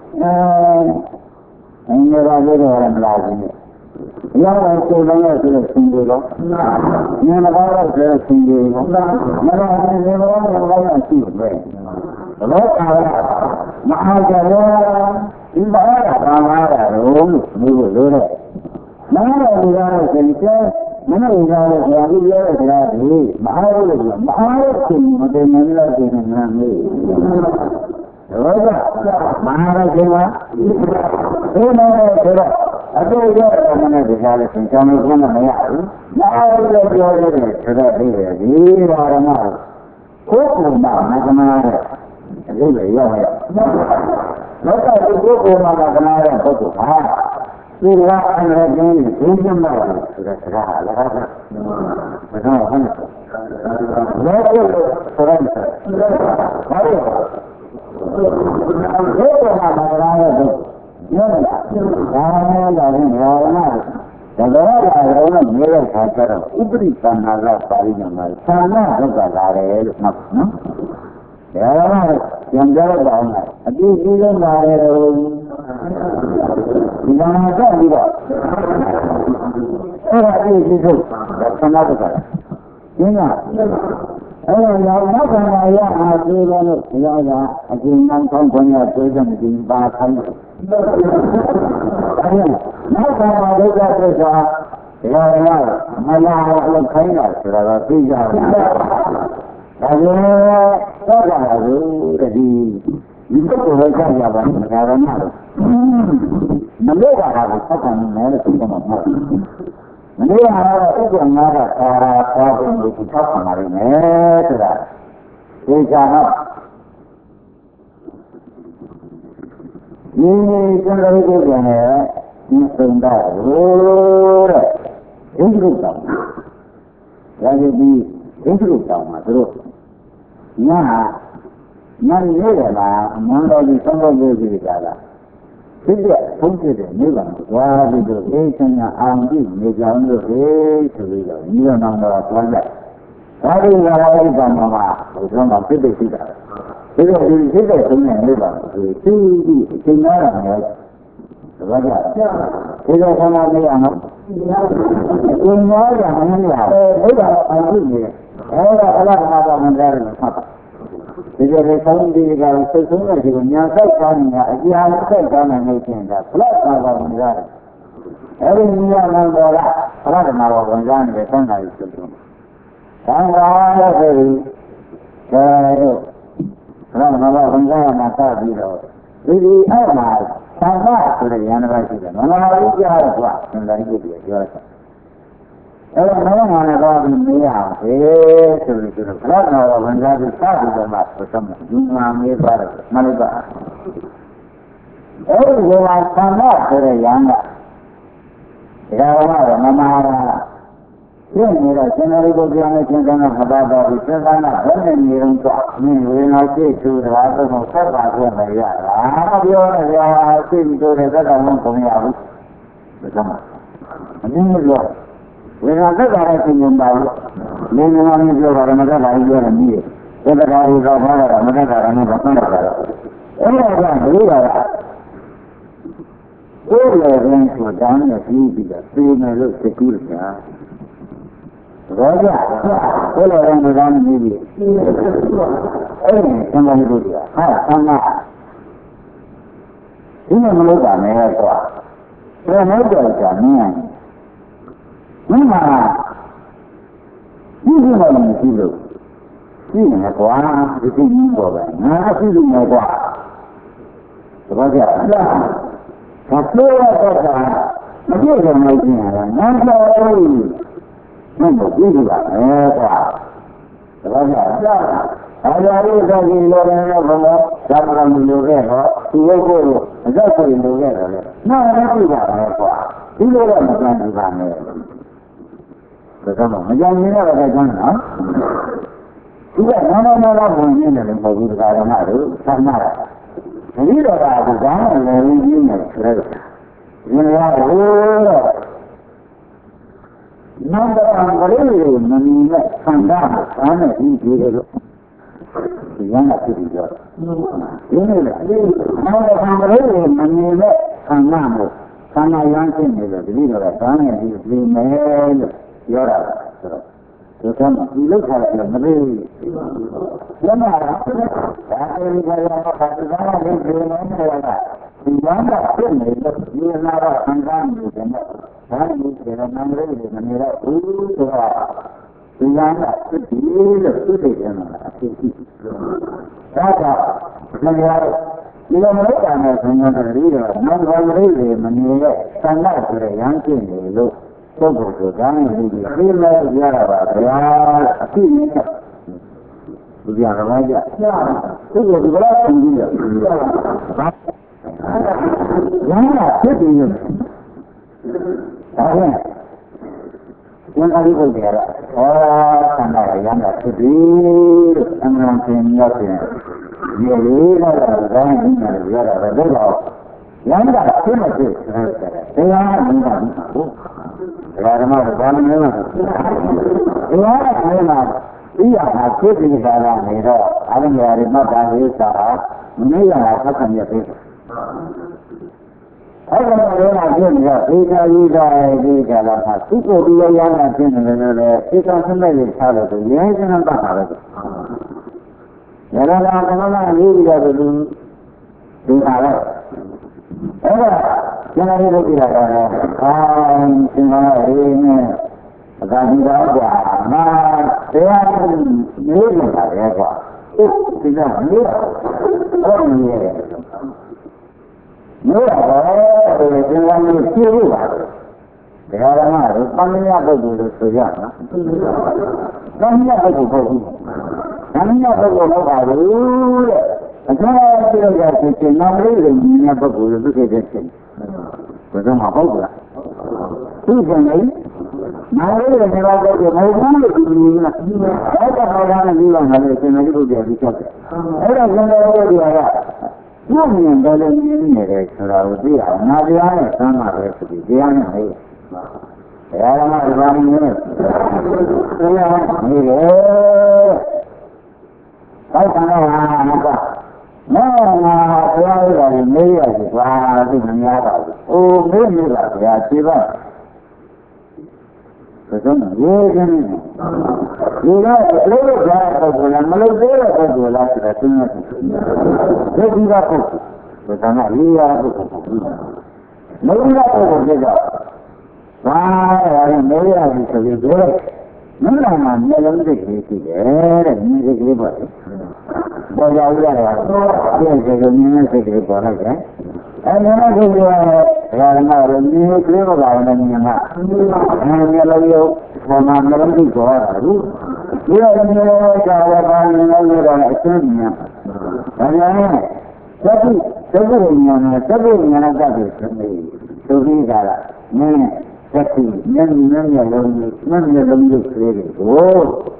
အင်းရပါလို့တော့မလာဘူး။ရောင်းကိုယ်လုံးရဲ့ဆိုတဲ့ရှင်တွေတော့ဉာဏ်မကောင်းတဲ့ရှင်တွေတော့မလာဘူးလေဘောတော့ရှိတယ်။ဘောကာရမဟာကြရောဒီဘာသာဘာသာတော့လို့လို့တဲ့။မဟာရဒီကားကိုသင်ကျမနုရားရဲ့ဆရာကြီးပြောတဲ့စကားတွေမဟာရလို့မဟာရရှင်မတင်နေလို့ရှင်နေနေဟုတ်ကဲ့မဟာရရှင်ကဒီလိုဆိုတော့အတူရတဲ့မနဲ့ဒီကားလေးသင်ကြောင်းလို့မရဘူးမဟာရလို့ပြောရတယ်ဆိုတော့ဒီလေဒီဘာရမကိုယ်ကမကနာတဲ့အလေးပဲရောက်ရလောကဒီကိုယ်ကမကနာတဲ့ပုဂ္ဂိုလ်ဟာဒီကအန္တရာယ်ကြီးဒုညမဆိုတဲ့စကားဟာလည်းဟုတ်မကောင်းဘူးလောကလို့ဆိုရတယ်ဘာလို့ဒီကမှာမကနာတဲ့ပုဂ္ဂိုလ်ညောလားဒါမှမဟုတ်ဘူးဘာမှဒါတော့လည်းမြေရခါကျတော့ဥပရိသနာကပါဠိမှာသာနာဒုက္ခလာတယ်လို့မှတ်နော်ဒါကပြန်ကြတော့အောင်လားအတိအကျဆုံးလာတယ်လို့ဒီမှာတော့ပြီးတော့အဲ့ဒါအတိအကျဆုံးသာနာဒုက္ခလားရှင်းလားအဲ့တော့နောက်ခန္ဓာရအားပြေးလို့ဘုရားကအကျဉ်းအောင်ကောင်းခွင့်ရပြေးကြမပြီးပါခိုင်းတယ်နောက်ခန္ဓာဒုက္ခသစ္စာဘုရားကမလာလို့ခိုင်းတာဆိုတာတော့သိကြတယ်ဒါကြောင့်တော့ကြပါဘူးတတိဒီပုဂ္ဂိုလ်ကိုကြောက်ရပါမယ်ဒါရမလို့မလို့ပါဘူးဆက်ခံနေတယ်လို့ပြောမှာမဟုတ်ဘူးနေရာတော့ဥပ္ပမာကသာရာသာဖို့ကိုထောက်ခံပါလိမ့်မယ်ဆိုတာဒီကတော့ဒီစံတော်ကိုပြန်နေဒီစုံတော့တဲ့ဒိဋ္ဌိတောင်းဒါကြည့်ဒိဋ္ဌိတောင်းမှာသူတို့ညာညာနေတယ်လားမန္တော်ကြီးသုံးဖို့ကြည့်ကြတာဒီကဘုန်းကြီးတွေနေပါသွားပြီးတော့အေးချမ်းသာအောင်ကြည့်နေကြလို့ဟေးဆိုပြီးတော့ညီတော်တော်သွားကြဒါဒီကလည်းဘာမှမဟုတ်တော့မှပြည့်ပြည့်ရှိတာဒီလိုဒီစိတ်တဲ့ဆုံးနေပါဆိုသူဒီအချိန်သားရတယ်ဘာကြဒီလိုဆန္ဒမေးအောင်ဒီမှာကမင်းရဘုရားအောင်ကြည့်နေအဲ့ဒါအလားတူမှမကြရတယ်ဖတ်ဒီလိုလေဆောင်းဒီကစိတ်ဆုံးတဲ့ဒီကိုညာဆိုင်ကောင်းနေတာအကြာဆိုင်ကောင်းနေလို့ကျင်တာဖလက်ပါပါဝင်ရတယ်အဲ့ဒီညာနံတော်ကဘုရားဓမ္မတော်ဝင်ကြနေတဲ့သံဃာကြီးဆိုတော့သံဃာလို့ဆိုပြီးဒါတို့ဘုရားဓမ္မတော်ဝင်ကြရမှာစပြီးတော့ဒီအဲ့မှာသံဃာဆိုတဲ့ဉာဏ်တော်ရှိတယ်မနာဘူးကြားတော့ကွာသံဃာကြီးကိုပြောတာအဲ့တော့နောင်မှာလည်းတော့ပြီးမေးရအောင်ဟေးဆိုပြီးဆိုတော့ဘုရားတော်ဝင်ကြပြီးစပြီးတော့မှဆိုတော့ဒီမှာမေးသွားတယ်မလို့ကအဲ့ဒီကသံဃာဆိုတဲ့ဉာဏ်ကဒါကတော့မမာရာပြည့်နေတော့ရှင်တော်ကိုပြောင်းနေခြင်းကမှမပါတော့ဘူးစေတနာဘယ်နဲ့နေတော့မင်းဝေနာစိတ်ထူတာတော့ဆက်ပါခွင့်မရတာပြောနေကြစိတ်ထူတဲ့သက်တော်လုံးမရဘူးဒါမှအင်းမလို့ဝေနာသက်တာလည်းသိနေပါဘူးမင်းကလည်းပြောတာမသက်တာကြီးပြောတယ်မြည်သက်တာကြီးတော့ဘာလဲမသက်တာလည်းဘာမှမလုပ်တာအဲ့ဒါကဘုရားကကိုယ်လည်းဆိုတာနဲ့ပြီးတော့သိနေလို့သိကူးတာဘောကြကိုယ်လည်းနေတာမပြီးဘူးအဲ့ဒီသံဃာတို့ကဟာသံဃာဒီလိုမလုပ်ပါနဲ့ကွာဘယ်နဲ့တော့ကြာမင်းမင်းမှာဒီလိုမှမရှိလို့ရှိနေကွာဒီကိစ္စပေါ်ပဲငါရှိလို့မကွာဘောကြဘာလို့တော့ကမပြည့်စုံလို့ကျင်ရတာငါတော့မဟုတ်ဘူးဒီပါပဲကွာဒါကြအားရလို့ဆိုရင်လောကနဲ့ဘုရားသာမန်လူတွေတော့သူ့ကိုယ်ကိုအသက်ကိုလူတွေတော့လေနားလည်းပြပါပဲကွာဒီလိုတော့မကြမ်းဘူးပါနဲ့ဒါကြောင့်မကြမ်းရင်တော့ကြမ်းနော်ဒီကနာမနာလာဝင်နေတယ်မဟုတ်ဘူးဒါကမှတို့သမ်းနာတာဒီတော့ကဘာမှလည်းရင်းနေတယ်ဒီလိုရဟိုးတော့နန္ဒအံကလေးကိုမမြင်နဲ့ဆန္ဒဆန်းနဲ့ပြီးပြီးတော့ဒီရန်ကဖြစ်ပြီးတော့ဒီနေ့လေနန္ဒအံကလေးကိုမမြင်နဲ့ဆန္ဒမို့ဆန္ဒရမ်းဖြစ်နေတော့ဒီလိုတော့ဆန်းနဲ့ပြီးပြီးမယ်လို့ပြောတာဆိုတော့ဒီကမှဒီလောက်ထားတယ်မလေးဘူး။ဒါမှဒါအဲဒီကရတော့ဘာသာလေးပြောနေတယ်ကဒီမှာဖြစ်နေလို့ဒီနာတော့အင်္ဂါမျိုးတွေနဲ့ဒါမျိုးတွေနာမည်တွေမနေတော့ဘူးဆိုတော့ဒီနာကဖြစ်ပြီလို့သူသိတယ်မှာအဖြစ်ရှိ။ဒါကမရဒီလိုမလုပ်တာနဲ့ဆင်းရဲတဲ့တွေတော့နောက်ဘာလေးတွေမနေတော့ဆန္ဒဆိုတဲ့ရမ်းဖြစ်နေလို့ပုဂ္ဂိုလ်ကိုဒါနဲ့ဒီလိုလဲရတာပါဗျာအဖြစ်နဲ့ဘုရားကလည်းကြသူ့ကိုဒီလိုကြည့်ရရမ်းလာဖြစ်ပြီးဒါနဲ့ကျန်တဲ့ပုဂ္ဂိုလ်ကဆန္ဒရရမ်းလာဖြစ်ပြီးအမှန်တင်ရောက်တယ်ဒီလိုတော့ဒါနဲ့ဒီလိုရတာတော့ရမ်းလာဖြစ်နေတယ်တရားမင်းကဘူးဒါကမှဘာမှမလုပ်ဘူး။ဒီဟာကလည်းဒီရတာဖြစ်နေတာကနေတော့အရင်းရည်မှတ်တာလေးစားမနေရတာဆက်ခံရပြီ။အဲ့ဒါကလည်းဖြစ်နေတော့ဒီကကြီးကဒီကလာမှာသူ့ကိုယ်ဒီရရတာဖြစ်နေတယ်လို့လည်းဒီကဆင်းမဲ့လေးထားလို့ရဲစမ်းပတ်တာပဲ။ရတာကရေးပြီးတော့ဒီဟာတော့အဲ့ဒါကျန်တဲ့လုပ်ကြတာကလည်းသင်္ခါရနဲ့အသာဒီတော့ကွာငါတရားနေနေတာပဲကွာဒီကနေတော့နေရတယ်နေတော့ဒီသင်္ခါရကိုသိလို့ပါတရားဓမ္မတို့သံဃာပုဂ္ဂိုလ်လို့ဆိုကြတာသံဃာပုဂ္ဂိုလ်ပေါ့ဘူးသံဃာပုဂ္ဂိုလ်လို့ပါဘူးတဲ့အခါကျတော့ကြဖြစ်ဖြစ်နောက်လေးတွေဉာဏ်ပုဂ္ဂိုလ်လို့သူဖြစ်တဲ့ဖြစ်ဘယ်တော့မှဟုတ်လားသူကလည်းနောက်လေးတွေကတော့ပုဂ္ဂိုလ်မဟုတ်ဘူးလို့ဒီလိုလားအဲ့ဒါဟောတာနဲ့ပြီးတော့လည်းသင်္ဃာပုဂ္ဂိုလ်ပြီးချက်တယ်အဲ့ဒါသင်္ဃာပုဂ္ဂိုလ်ကဘုမြင်တယ်လို့မြင်နေတယ်ဆိုတာကိုသိအောင်ငါတရားနဲ့သမ်းပါပဲဆိုပြီးတရားနဲ့ဟဲ့တရားဓမ္မဒီပါမင်းနဲ့တရားနေတယ်ဟုတ်ကဲ့ဟာကနော်ငါတရားရတာမေးရစီဘာသိမများပါဘူး။အိုးမေးမိပါဗျာခြေပါ။ဒါကြောင့်ရေးခြင်းဒီတော့လို့လို့ကြားတဲ့ပုဂ္ဂိုလ်လားမလို့သေးတဲ့ပုဂ္ဂိုလ်လားဆိုတာသိနေတယ်။ဒီဒီကပုဂ္ဂိုလ်ဒါကရေးရပုဂ္ဂိုလ်မလို့ရပုဂ္ဂိုလ်တွေကဘာလဲမေးရစီဆိုပြီးပြောလိုက်မင်းကမှမျိုးလုံးစိတ်ကလေးရှိတယ်တဲ့မြင်စိတ်ကလေးပေါ့လေပေါ်ကြရတာပြည့်စုံတဲ့မြင်စိတ်ကလေးပေါ်လိုက်တယ်အဲမြင်စိတ်ကလေးကဓမ္မရောမြင်ကလေးပါနဲ့မြင်မှာမျိုးလုံးရုပ်ပေါ်မှာမျိုးလုံးစိတ်ပေါ်တာဘူးဒီလိုမျိုးကြောက်ပါနေလို့တော့အချင်းမြင်ဒါကြောင့်သတိဉာဏ်နဲ့သတိဉာဏ်တတ်ပြီးဆိုပြီးကြတာနင်းသတိဉာဏ်လုံးရုပ်ကလေးတွေကို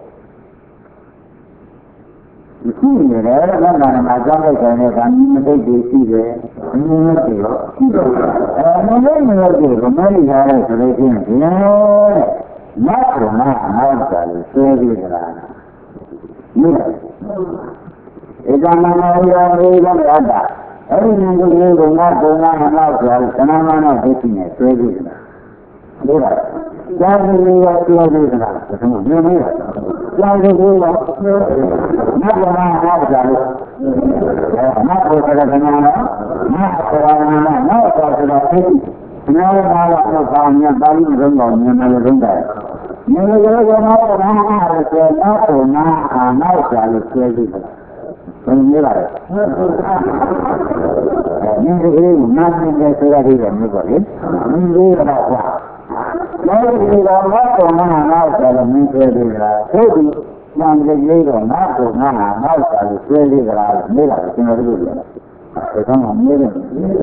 ရှိနေတယ်ဘယ်မှာမှကြောက်လိုက်တယ်ကမသိသေးရှိတယ်အင်းနဲ့ပြောမလို့မလို့ဒီမလေးရတဲ့ဆိုလို့ရှိရင်ဒီမတ်ကနောက်ကြလို့ဆွဲပြီးကြတာမိဧကမနာယောဧကမအတ္တအဲ့ဒီဉာဏ်ကလေးကငါကုံငါနောက်ကြလို့သဏ္ဍာန်နဲ့သိရှိနေဆွဲပြီးကြတာဒီလားကျောင်းကြီးရောပြောပြီးကြတာဘယ်လိုမြင်မလဲကျောင်းကြီးရောမတ်ကနောက်ကြလို့မတ်ကိုလည်းကနာလားမတ်ကိုလည်းနောက်ကြလို့သိနားမှာတော့ဘာမှပါဠိမဆုံးတော့ဉာဏ်နဲ့လုံးတယ်ဉာဏ်နဲ့ကတော့ဘာမှအားဖြင့်နောက်ကိုနောက်ကြလို့ဆွဲပြီးကြတာဘယ်လိုလဲဉာဏ်ကလေးကနားနေတယ်ဆိုတာဒီလိုမျိုးပေါ့လေဉာဏ်လေးကတော့နောက်ဒီတော့မတ်ကိုနောက်ကြလို့မင်းဆွဲပြီးကြတာသိပြီဉာဏ်ကလေးတော့နောက်ကိုနောက်ကြလို့ဆွဲပြီးကြတာမေးတာကျွန်တော်တို့ပြောတာဒါကမှမေးတယ်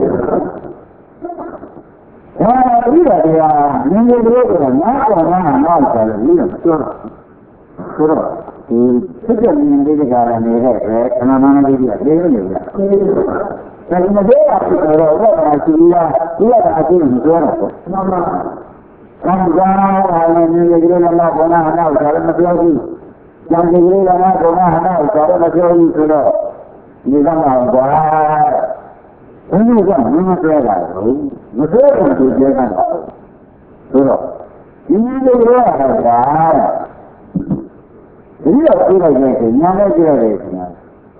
ဒီတော့တရားဉာဏ်ကလေးကတော့နောက်ကိုနောက်ကြလို့ပြီးတော့ပြောတာဆိုတော့ဒီစိတ်ကမြင်တဲ့ကာရနေတဲ့ခဏမှန်းလေးကလေးနေတယ်။ဒါပေမဲ့ဒီအဖြစ်တော့ဘယ်မှာရှိလားဒီကအဖြစ်မပြောတော့ဘူး။မှန်ပါ။ကံကြောင့်လည်းမြင်တဲ့ကလေးလည်းဘောနာဟနာကိုလည်းမပြောဘူး။ဉာဏ်ကလေးလည်းဘောနာဟနာကိုလည်းမပြောဘူးဆိုတော့ဒီကမှာကွာ။ဘယ်လိုကမမပြောတာလဲ။မပြောဘူးသူပြောတာ။ဆိုတော့ဒီလိုရတာဒီလိုပြလိုက်ရင်ညာနဲ့ပြရတယ်ခင်ဗျာ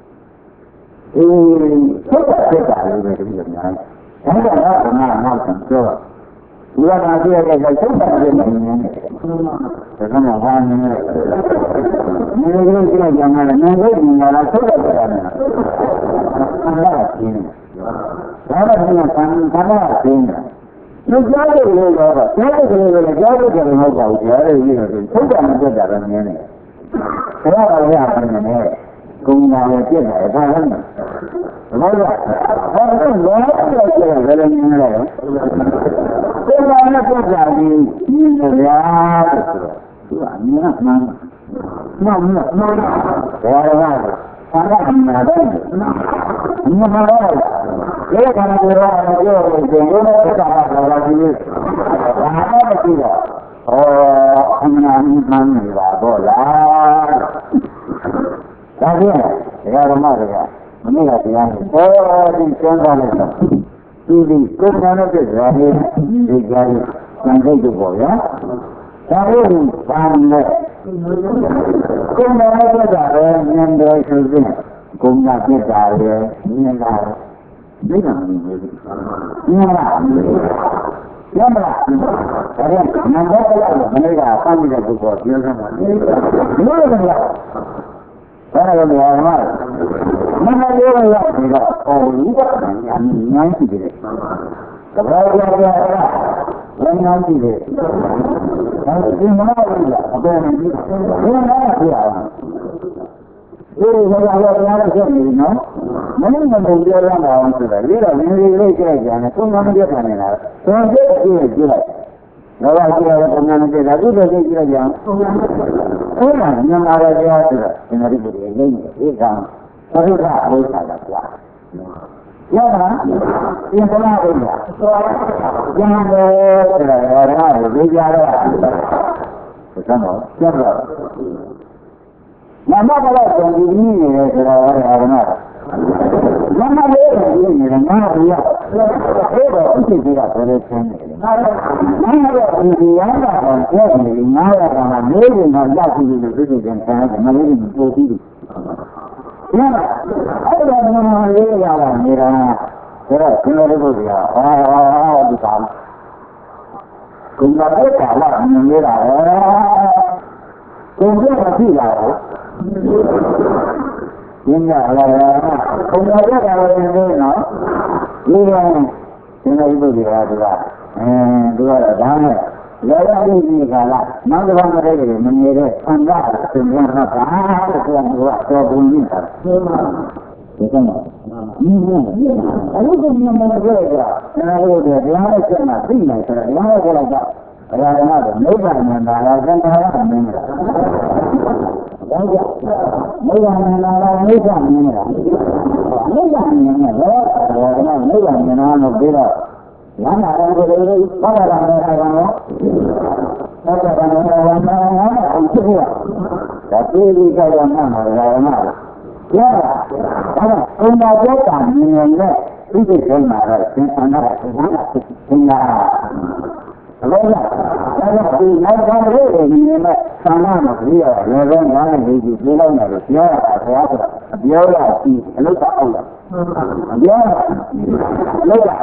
ဆက်တာလေးပဲဒီလိုများဒါကတော့နောက်ဆုံးပြောတာဒီကမှာပြရတဲ့ဆက်တာလေးနေနေတယ်ဒါကမှဘာနေလဲဒီလိုကြည့်ကြမှာလည်းငါတို့ညီလာဆက်တာတယ်အဲ့ဒါရှင်းဒါတော့ဒီကံရှင်းတယ်လူကြားတဲ့လူတော့ကြားတဲ့လူတွေကြားတဲ့လူတွေမဟုတ်ပါဘူးကြားတဲ့လူတွေဆက်တာမပြတ်တာပဲမြင်တယ်ဘယ်တော့ရပါမလဲကုန်းလာပြည့်တယ်ဘာလဲဘာလို့ဘာလို့လောပြည့်တယ်ဘယ်လိုမျိုးလဲကုန်းလာနဲ့ပြည့်တာဒီဗျာဆိုတော့သူအမြင်မှန်ဘာလို့ဘာလဲဘာလဲနာတယ်အမြင်မှန်တော့လေကံကြရောပြောလို့ဒီလိုနဲ့ဆက်တာလာကြည့်ဘာလဲကြည့်တော့အမှန်မှန်နေတာပေါ့လားဒါဖြင့်ဓမ္မတွေကမနေ့ကတရားနဲ့ပေါ်ပြီးကျမ်းစာလိုက်တော့ဒီကိုယ်ကနဲ့ပြည့်စုံတယ်ဒီကြားရစံစိတ်တို့ပေါ့ဗျာဒါလို့ဘာလဲကိုယ်နဲ့ပြည့်တာပဲဉာဏ်တော်ဆိုရင်ကိုယ်ကပြည့်တာပဲဉာဏ်လာဒီကံမျိုးဉာဏ်လာရမလားဒါရင်နံပါတ်1ကမနေ့ကစောင့်နေတဲ့ပုဂ္ဂိုလ်ပြောစမ်းပါဒီလိုလည်းဘာလို့လဲမမမလေးရပြီးတော့ဟိုဒီကညာရှိတယ်တဘာဝပြပြဘယ်မှာကြည့်လဲဒီမှာလည်းအပေါ်မှာကြည့်ဒီမှာကြည့်အောင်ဒီလိုကတော့တရားနဲ့ဆက်နေနော်မင်းမုံပြောရမှာအောင်ဆိုတာဒီတော့ငင်းလေးကြိုက်ကြတယ်ကိုယ်မှမပြတ်နိုင်တာတော့ဒီအကြည့်ကြည့်လိုက်တော့ကြည့်ရတဲ့ပုံမှန်နဲ့ဒါကုသိုလ်ကြည့်လိုက်ကြအောင်အဲ့ဒါမြန်မာရတရားဆိုတာဒီမှာဒီလိုလေးနေဒီကံသရုပ်ကအလို့ဆိုတာကွာရပါပြင်ပလာလို့ရကျန်တယ်ဆိုတာရောဒီကြတော့ဘယ်တော့ကျတော့မမကတော့ကြံပြီးနေတယ်ဆိုတော့အာရမမမလေးကဒီနေတယ်ငါ့ဘုရားအဲ့တော့အစ်စ်ကြီးကဘယ်လိုဆင်းနေလဲငါတော့ဒီရတာတော့ကျက်နေငါရတာကလေးကရောက်ပြီးလို့သူတို့ကဆန်းတယ်မလေးကပို့ပြီးတယ်ရပါအဲ့တော့မမလေးရတာနေတာဒါတော့ဒီလိုလုပ်ကြဒီကောင်ကုံလာတဲ့ကာလနေတာကုံပြမကြည့်လာဘူးညညာလာကုံလာတဲ့ကာလနေနေနော်ဒီကောင်ဒီလိုလုပ်ကြတာသူကဒါနဲ့လောရတဲ့ဒီကာလမန္တဘာမတဲ့မနေတဲ့ဆန္ဒသင်္ကြန်ကဘာလို့ဆိုတော့ပုံရင်းတာဒီကောင်အဲ့ဒီကမှမပြောကြအဲ့ဒါကိုတရားနဲ့ဆက်မှာသိနိုင်တယ်တရားနဲ့ပြောလိုက်တော့ဘုရားကနိဗ္ဗာန်မှာလာသံဃာကမင်းလားဒါကြောင့်နိဗ္ဗာန်မှာလာနိဗ္ဗာန်မင်းလားနိဗ္ဗာန်မင်းနဲ့တော့ဘုရားကနိဗ္ဗာန်မင်းလို့ပြောတော့လမ်းလာတယ်ကိုယ်လေးဘာသာလာတယ်ကောင်တော့ဘာသာလာတယ်ကောင်တော့အဲ့ဒီကဒါပြေးပြီးကြောက်ရမှာဘုရားကရတာဒါကဘုံတော်ကြောတာမြင်နဲ့ဒီကိစ္စမှာတော့သင်္ခါရကသင်္ခါရအလုံးစုံဒါကဒီနောက်ပိုင်းလေးတွေမြင်မဲ့သံဃာမှာပြီးတော့လည်းပဲငါးနဲ့ဒီကြည့်လိုက်တယ်ပြောရတာဘုရားဆိုပြောရစီအလုတ်အောက်လာပြောရလောက်လာ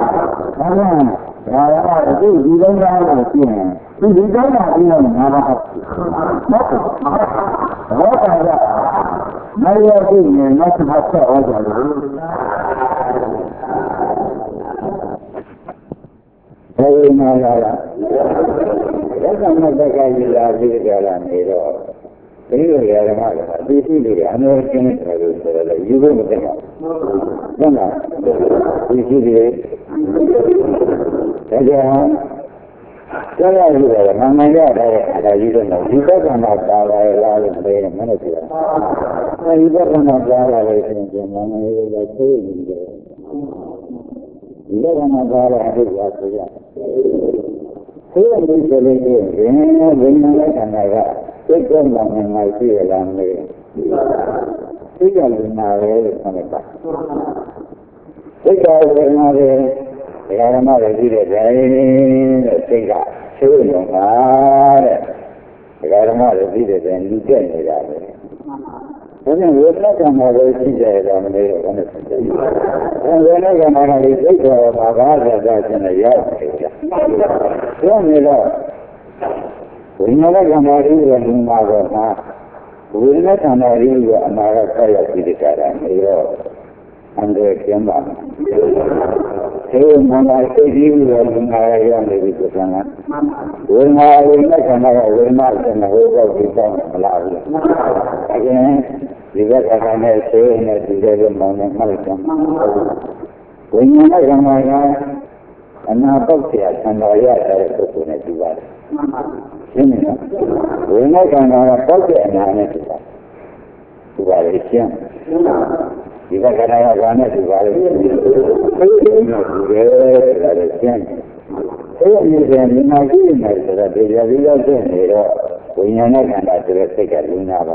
ဒါကဒီလုံးသားကိုကြည့်ရင်ဒီလုံးသားပြီးတော့ငါးပါးဟုတ်ဘောကမရဘူးနဲ့နောက်တစ်ခါဆက်အောင်ကြလို့ဘယ်မှာလာရက်ကမှတက်ကကြီးလာပြီးကြလာနေတော့ဒီလိုရဓမ္မကဒီရှိလို့အမေရိကန်တွေလို့ဆိုတော့ယူဖို့မသိပါဘူးဟုတ်လားဒီရှိတယ်ဒါကြောင့်ကြားရလို့လည်းမမှန်ရတဲ့အရာကြီးတော့ဒီဘက်ကမှပါလာရလားလို့ပြောရင်မနဲ့ပြောတာဒီဘက်ကမှပါလာလို့ဆိုရင်မမှန်ရလို့သိနေတယ်ဒီဘက်ကမှပါလာတဲ့ရာဆိုရသိရလို့ဆိုလို့ရှိရင်ဘယ်နဲ့ခန္ဓာကစိတ်ကမှန်မှန်ရှိရလားမသိသိရလို့နာရဲလို့ဆိုနေတာစိတ်ကလည်းနာရဲဓမ္မတွေကြည့်တဲ့တိုင်းတဲ့စိတ်ကသိုးနေမှာတဲ့ဓမ္မတွေကြည့်တဲ့တိုင်းလူတက်နေတာပဲဒါကြောင့်ဝိပဿနာကံတွေရှိကြတယ်မလို့ဘယ်နဲ့ဖြစ်တယ်ဝိပဿနာကံတွေစိတ်တော်ဘာသာစကားချင်းရောက်တယ်ပြောနေတော့ဝိညာဉ်ကံတွေရဲ့လူမှာတော့ဝိညာဉ်ကံတွေရဲ့အနာဂတ်ဆက်ရောက်ပြီးကြတာနေတော့အန္တရာယ်ကျမ်းပါသေမနာသိကြီးပြီးတော့ငါရနေပြီဆိုတာကဝိညာဉ်နဲ့ခန္ဓာကဝိညာဉ်နဲ့ဟိုတော့ဒီတော့မလာဘူးအကျဉ်းဒီဘက်ကနဲ့သေနဲ့ဒီလိုမောင်းနေမှလည်းကျမ်းဝိညာဉ်နဲ့ခန္ဓာကအနာပေါက်เสียခန္ဓာရတဲ့ပုဂ္ဂိုလ်နဲ့ဒီပါတယ်ရှင်းနေနော်ဝိညာဉ်ခန္ဓာကပေါက်တဲ့အနာနဲ့ဒီပါတယ်ရှင်းဒီကကနာကဘာနဲ့ဒီပါလဲဒီလိုဒီရဲဒါလည်းကျင်းအဲ့ဒီနေနေမှာကြည့်နေတယ်ဆိုတာဒီရည်ရောက်နေတော့ဝိညာဉ်နဲ့ခန္ဓာဆိုတဲ့စိတ်ကလူနာပါ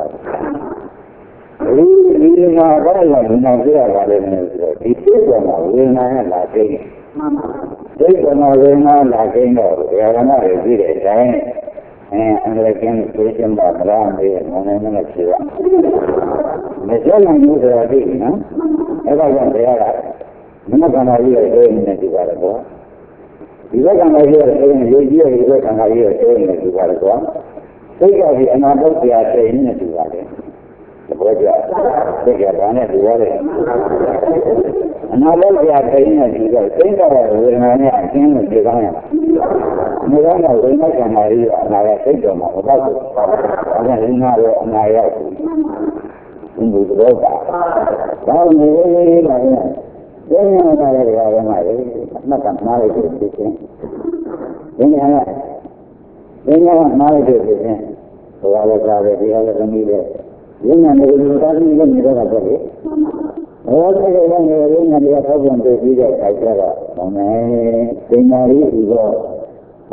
ဒီမှာဘာလို့လူနာပြရပါလဲဆိုတော့ဒီစိတ်ကဝိညာဉ်နဲ့လာသိတယ်စိတ်ကဝိညာဉ်လာသိတော့ဓမ္မတွေကြည့်တဲ့အတိုင်းအန္တရာယ်ကင်းသိချင်ပါမလားမေးမနေနဲ့ဖြေပါမဆက်နိုင်ဘူးဆိုတာသိနော်အဲ့ဒါကြောင့်တရားကမနကနာကြီးရဲ့အိမ်နဲ့ဒီပါတော့ဒီဘက်ကနာကြီးရဲ့အိမ်ရေးကြီးရဲ့ဒီဘက်ကနာကြီးရဲ့အိမ်နဲ့ဒီပါတော့စိတ်ကဒီအနာပုတ်တရားစိတ်နဲ့ဒီပါတယ်သဘောကျစိတ်ကဘာနဲ့ဒီပါလဲ Another way of saying that you go, think of it with an idea, came with the Ghana. You don't know, we make an idea, and I think of my about it. And then you know, and I in the road. Well, really, like that. Then you know, not a marriage decision. Then you have a marriage decision. So I was already able to meet it. You know, you doesn't even know about it. All the way when you're in the problem to see that I said, they marry you go.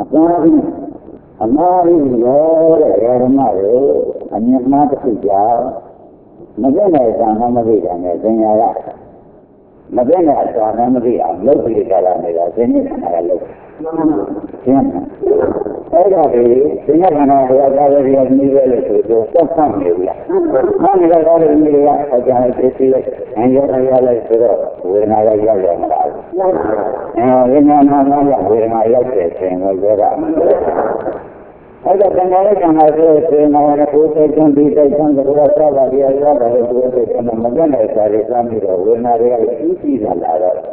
A marry you go, and you're not a job. Magana is on Hamadi and a thing I like. Magana is on Hamadi, I'm looking at it, I look. I got it, the never know what already has me relative to so come here. Money that all in the I can see it, and yet I realize it when I was young. And when I'm not when I like it, and I go down. I got another kind of say, now I put it on the station, the water, the other, and the Magana is a family, when I realize it is a ladder.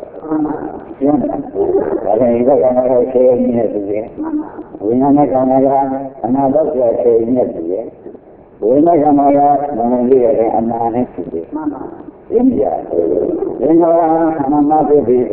I think you're going to say it. We know another saying it. We know a man India. You know, I'm not a big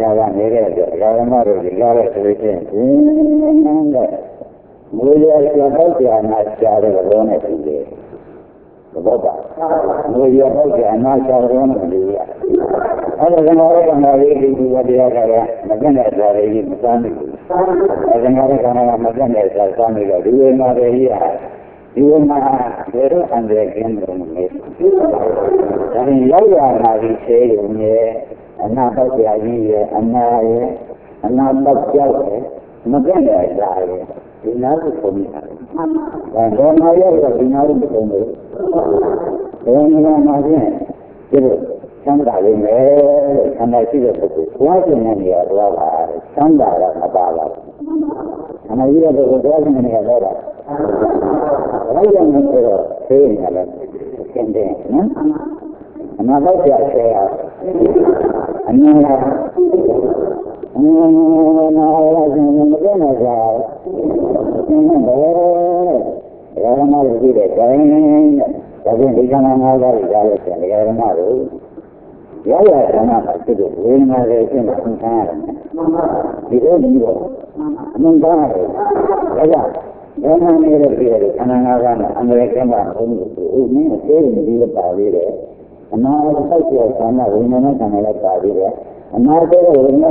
we are about to not share alone every day. We are about to not share alone every day. Other than all of them are really what they are, Magana is already in the family. As another kind of Magana is our family, you will not hear. You will not hear and they again from me. I mean, you are not saying, and not about the idea, and not about the Magana is already. Dinari kami, dan orang ayah juga dinari kami. Orang orang macam itu, sandal ini, sandal itu betul. Wajibnya dia adalah sandal apa lah. Anak dia betul ini adalah. Orang itu sih adalah kendeng, anak dia saya, anak. Another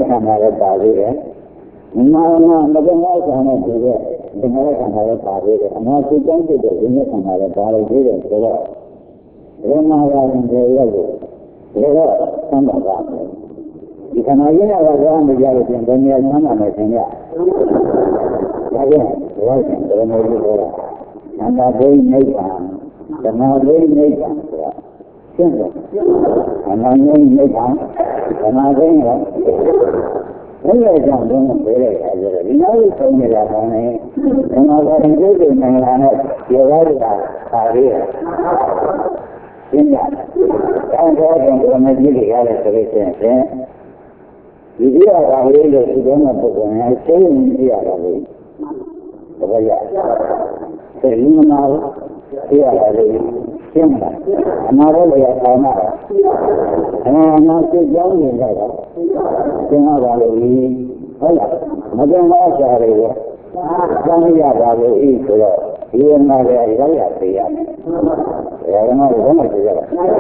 Now, nothing else on it, the American had a party, and now she don't do the American had a party, so then I was in the yellow. There were some of that. You can imagine I was on the yellow, and then you had none of it, and yeah. Again, working, the American, and that they make them, the now they make them. Simple. And now they make them, and now they make them. When I don't know where I was, you know, it's only that one, and I was in good in my land, you're right about here. In that, I'm talking to my duty, I have to listen. You hear about it, you don't know what I say, you hear about it. But yeah, so you know, here I live. Another way I come out. And I'm not too young in that. You know about it. Nothing else out of it. Something about it. You and my dad, I got the young. I don't know what to do.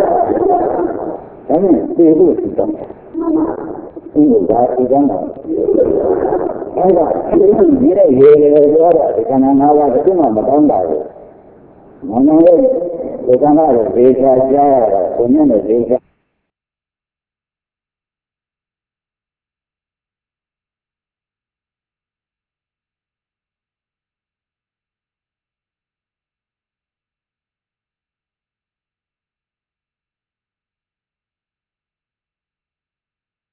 I mean, see who is it. You got it, don't know. I got it. You know, what to do about it. One day, the Canada, they got